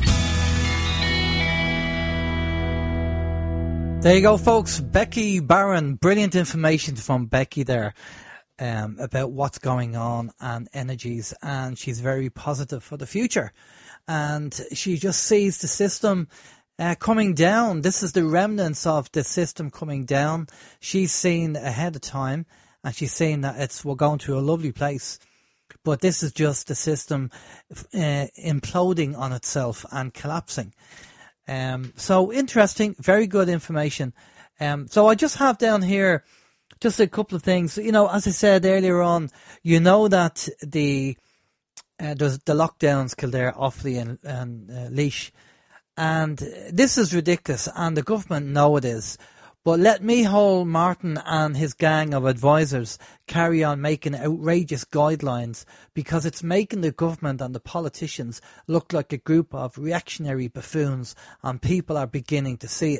There you go, folks. Becky Barron. Brilliant information from Becky there um, about what's going on and energies, and she's very positive for the future. And she just sees the system uh, coming down. This is the remnants of the system coming down. She's seen ahead of time. And she's saying that it's we're going to a lovely place, but this is just the system uh, imploding on itself and collapsing. Um, so interesting, very good information. Um, so I just have down here just a couple of things. You know, as I said earlier on, you know that the uh, there's the lockdowns, Kildare, Offaly and, and uh, Laois, and this is ridiculous, and the government know it is. But let Micheál Martin and his gang of advisors carry on making outrageous guidelines, because it's making the government and the politicians look like a group of reactionary buffoons, and people are beginning to see it.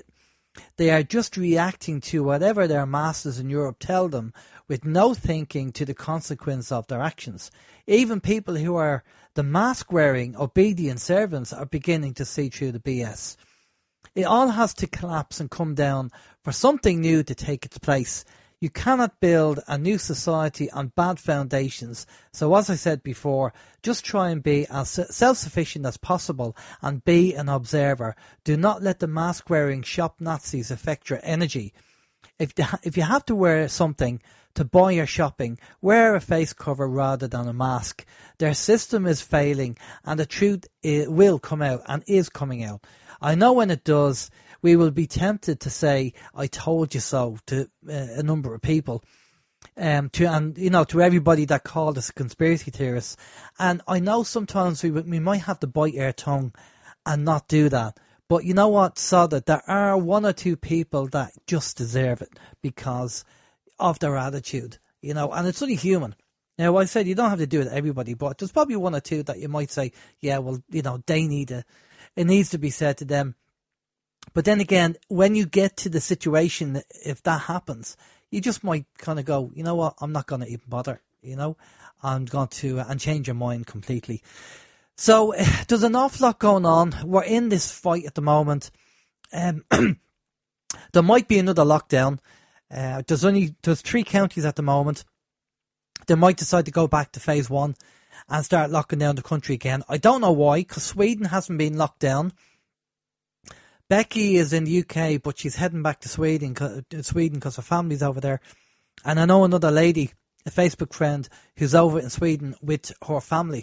They are just reacting to whatever their masters in Europe tell them with no thinking to the consequence of their actions. Even people who are the mask-wearing, obedient servants are beginning to see through the B S. It all has to collapse and come down for something new to take its place. You cannot build a new society on bad foundations. So as I said before, just try and be as self-sufficient as possible and be an observer. Do not let the mask-wearing shop Nazis affect your energy. If if you have to wear something to buy your shopping, wear a face cover rather than a mask. Their system is failing and the truth will come out and is coming out. I know when it does, we will be tempted to say, I told you so, to uh, a number of people, um, to and you know, to everybody that called us conspiracy theorists. And I know sometimes we we might have to bite our tongue and not do that. But you know what, sod it, there are one or two people that just deserve it because of their attitude, you know, and it's only human. Now, I said you don't have to do it to everybody, but there's probably one or two that you might say, yeah, well, you know, they need a, it needs to be said to them. But then again, when you get to the situation, if that happens, you just might kind of go, you know what, I'm not going to even bother, you know, I'm going to, uh, and change your mind completely. So there's an awful lot going on. We're in this fight at the moment. Um, there might be another lockdown. Uh, there's only, there's three counties at the moment. They might decide to go back to phase one and start locking down the country again. I don't know why, because Sweden hasn't been locked down. Becky is in the U K, but she's heading back to Sweden, Sweden because her family's over there. And I know another lady, a Facebook friend, who's over in Sweden with her family.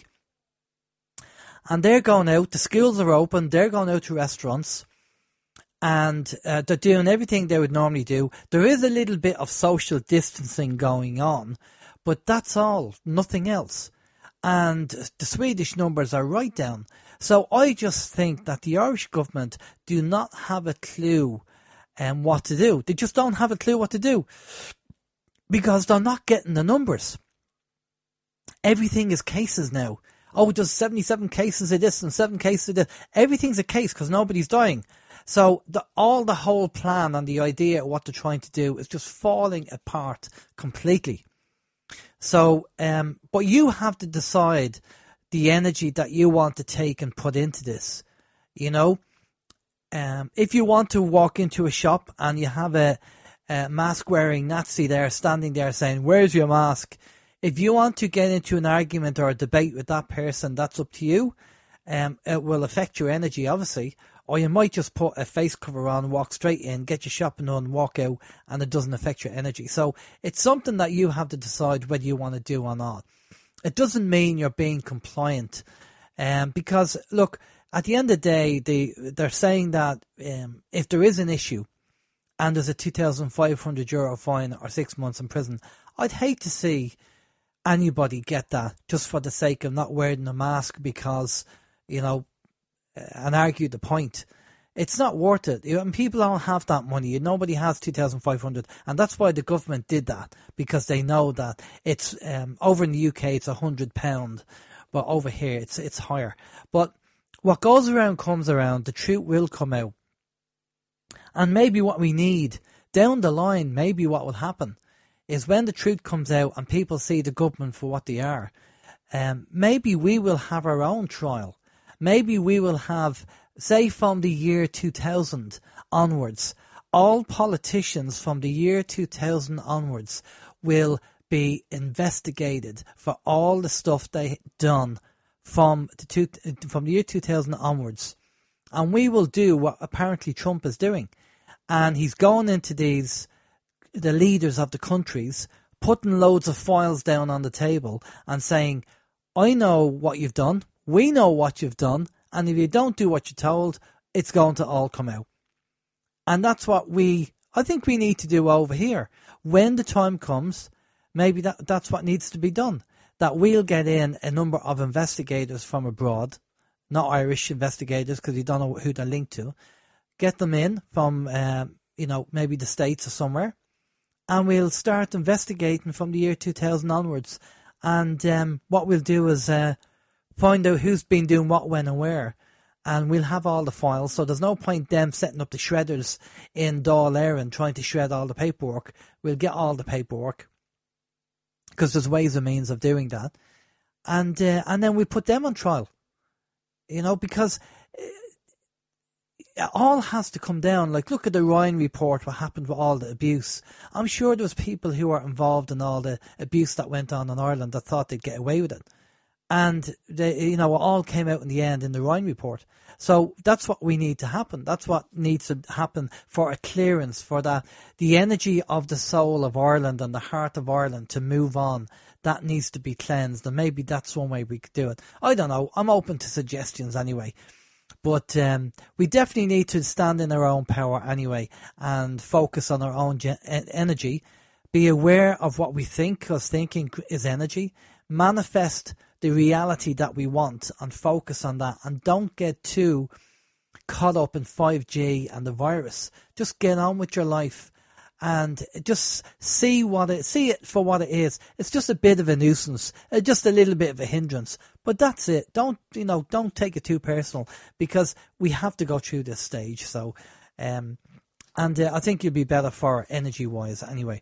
And they're going out, the schools are open, they're going out to restaurants, and uh, they're doing everything they would normally do. There is a little bit of social distancing going on, but that's all, nothing else. And the Swedish numbers are right down. So I just think that the Irish government do not have a clue um, what to do. They just don't have a clue what to do because they're not getting the numbers. Everything is cases now. Oh, there's seventy-seven cases of this and seven cases of this. Everything's a case because nobody's dying. So the, all the whole plan and the idea of what they're trying to do is just falling apart completely. So, um, but you have to decide the energy that you want to take and put into this. You know, um, if you want to walk into a shop and you have a, a mask-wearing Nazi there standing there saying, "Where's your mask?" If you want to get into an argument or a debate with that person, that's up to you. Um, it will affect your energy, obviously. Or you might just put a face cover on, walk straight in, get your shopping done, walk out, and it doesn't affect your energy. So it's something that you have to decide whether you want to do or not. It doesn't mean you're being compliant. Um, because, look, at the end of the day, they, they're saying that um, if there is an issue and there's a two thousand five hundred euro fine or six months in prison, I'd hate to see anybody get that just for the sake of not wearing a mask because, you know, and argue the point. It's not worth it. And people don't have that money. Nobody has two thousand five hundred. And that's why the government did that, because they know that it's um, over in the U K, it's one hundred pounds. But over here, it's it's higher. But what goes around comes around. The truth will come out. And maybe what we need down the line, maybe what will happen is when the truth comes out and people see the government for what they are, um, maybe we will have our own trial. Maybe we will have, say from the year two thousand onwards, all politicians from the year two thousand onwards will be investigated for all the stuff they done from the, two, from the year two thousand onwards. And we will do what apparently Trump is doing. And he's going into these, the leaders of the countries, putting loads of files down on the table and saying, I know what you've done. We know what you've done, and if you don't do what you're told, it's going to all come out. And that's what we, I think we need to do over here. When the time comes, maybe that that's what needs to be done. That we'll get in a number of investigators from abroad, not Irish investigators, because you don't know who they're linked to. Get them in from, um, you know, maybe the States or somewhere, and we'll start investigating from the year two thousand onwards. And um, what we'll do is... Uh, find out who's been doing what, when and where. and we'll have all the files. So there's no point them setting up the shredders in Dáil Éireann trying to shred all the paperwork. We'll get all the paperwork because there's ways and means of doing that. And uh, and then we put them on trial, you know, because it all has to come down. Like, look at the Ryan report, what happened with all the abuse. I'm sure there was people who were involved in all the abuse that went on in Ireland that thought they'd get away with it. And, they, you know, it all came out in the end in the Ryan report. So that's what we need to happen. That's what needs to happen for a clearance, for that, the energy of the soul of Ireland and the heart of Ireland to move on. That needs to be cleansed, and maybe that's one way we could do it. I don't know. I'm open to suggestions anyway. But um, we definitely need to stand in our own power anyway and focus on our own ge- energy. Be aware of what we think, because thinking is energy. Manifest the reality that we want and focus on that. And don't get too caught up in five G and the virus. Just get on with your life. And just see what it, see it for what it is. It's just a bit of a nuisance, uh, just a little bit of a hindrance. But that's it. Don't, you know, don't take it too personal, because we have to go through this stage. So, um, and uh, I think you'll be better for energy wise anyway.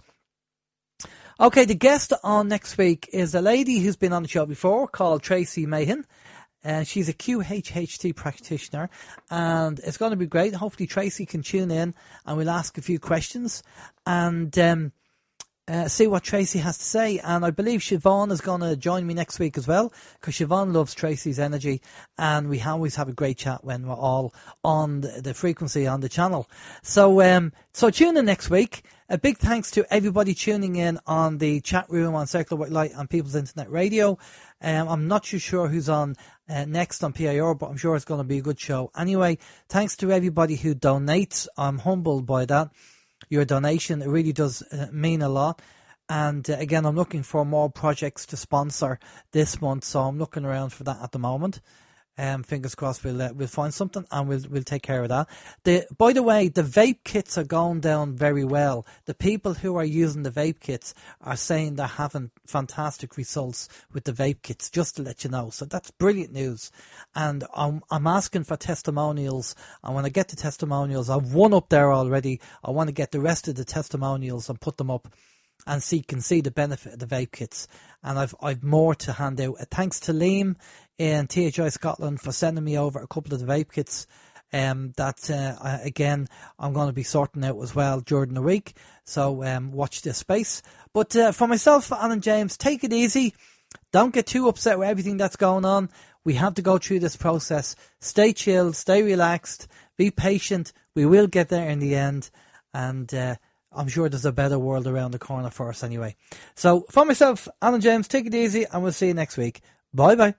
Okay, the guest on next week is a lady who's been on the show before called Tracy Mahan. Uh, she's a Q H H T practitioner, and it's going to be great. Hopefully Tracy can tune in and we'll ask a few questions and um, uh, see what Tracy has to say. And I believe Siobhan is going to join me next week as well, because Siobhan loves Tracy's energy, and we always have a great chat when we're all on the, the frequency on the channel. So, um, so tune in next week. A big thanks to everybody tuning in on the chat room on Circle of White Light and People's Internet Radio. Um, I'm not too sure who's on uh, next on P I R, but I'm sure it's going to be a good show. Anyway, thanks to everybody who donates. I'm humbled by that. Your donation, it really does uh, mean a lot. And uh, again, I'm looking for more projects to sponsor this month, so I'm looking around for that at the moment. Um, fingers crossed we'll uh, we'll find something and we'll we'll take care of that. The by the way, the vape kits are going down very well. The people who are using the vape kits are saying they're having fantastic results with the vape kits, just to let you know. So that's brilliant news. And I'm I'm asking for testimonials, and when I get the testimonials, I've one up there already. I want to get the rest of the testimonials and put them up, and see can see the benefit of the vape kits. And I've I've more to hand out. Uh, thanks to Liam in T H I Scotland for sending me over a couple of the vape kits. Um, that uh, I, again I'm going to be sorting out as well during the week. So um, watch this space. But uh, for myself, Alan James, take it easy. Don't get too upset with everything that's going on. We have to go through this process. Stay chilled, stay relaxed, be patient. We will get there in the end. And uh, I'm sure there's a better world around the corner for us anyway. So for myself, Alan James, take it easy, and we'll see you next week. Bye bye.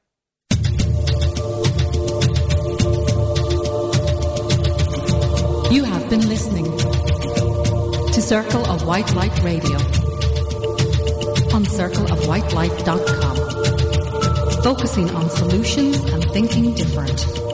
You have been listening to Circle of White Light Radio on circle of white light dot com, focusing on solutions and thinking different.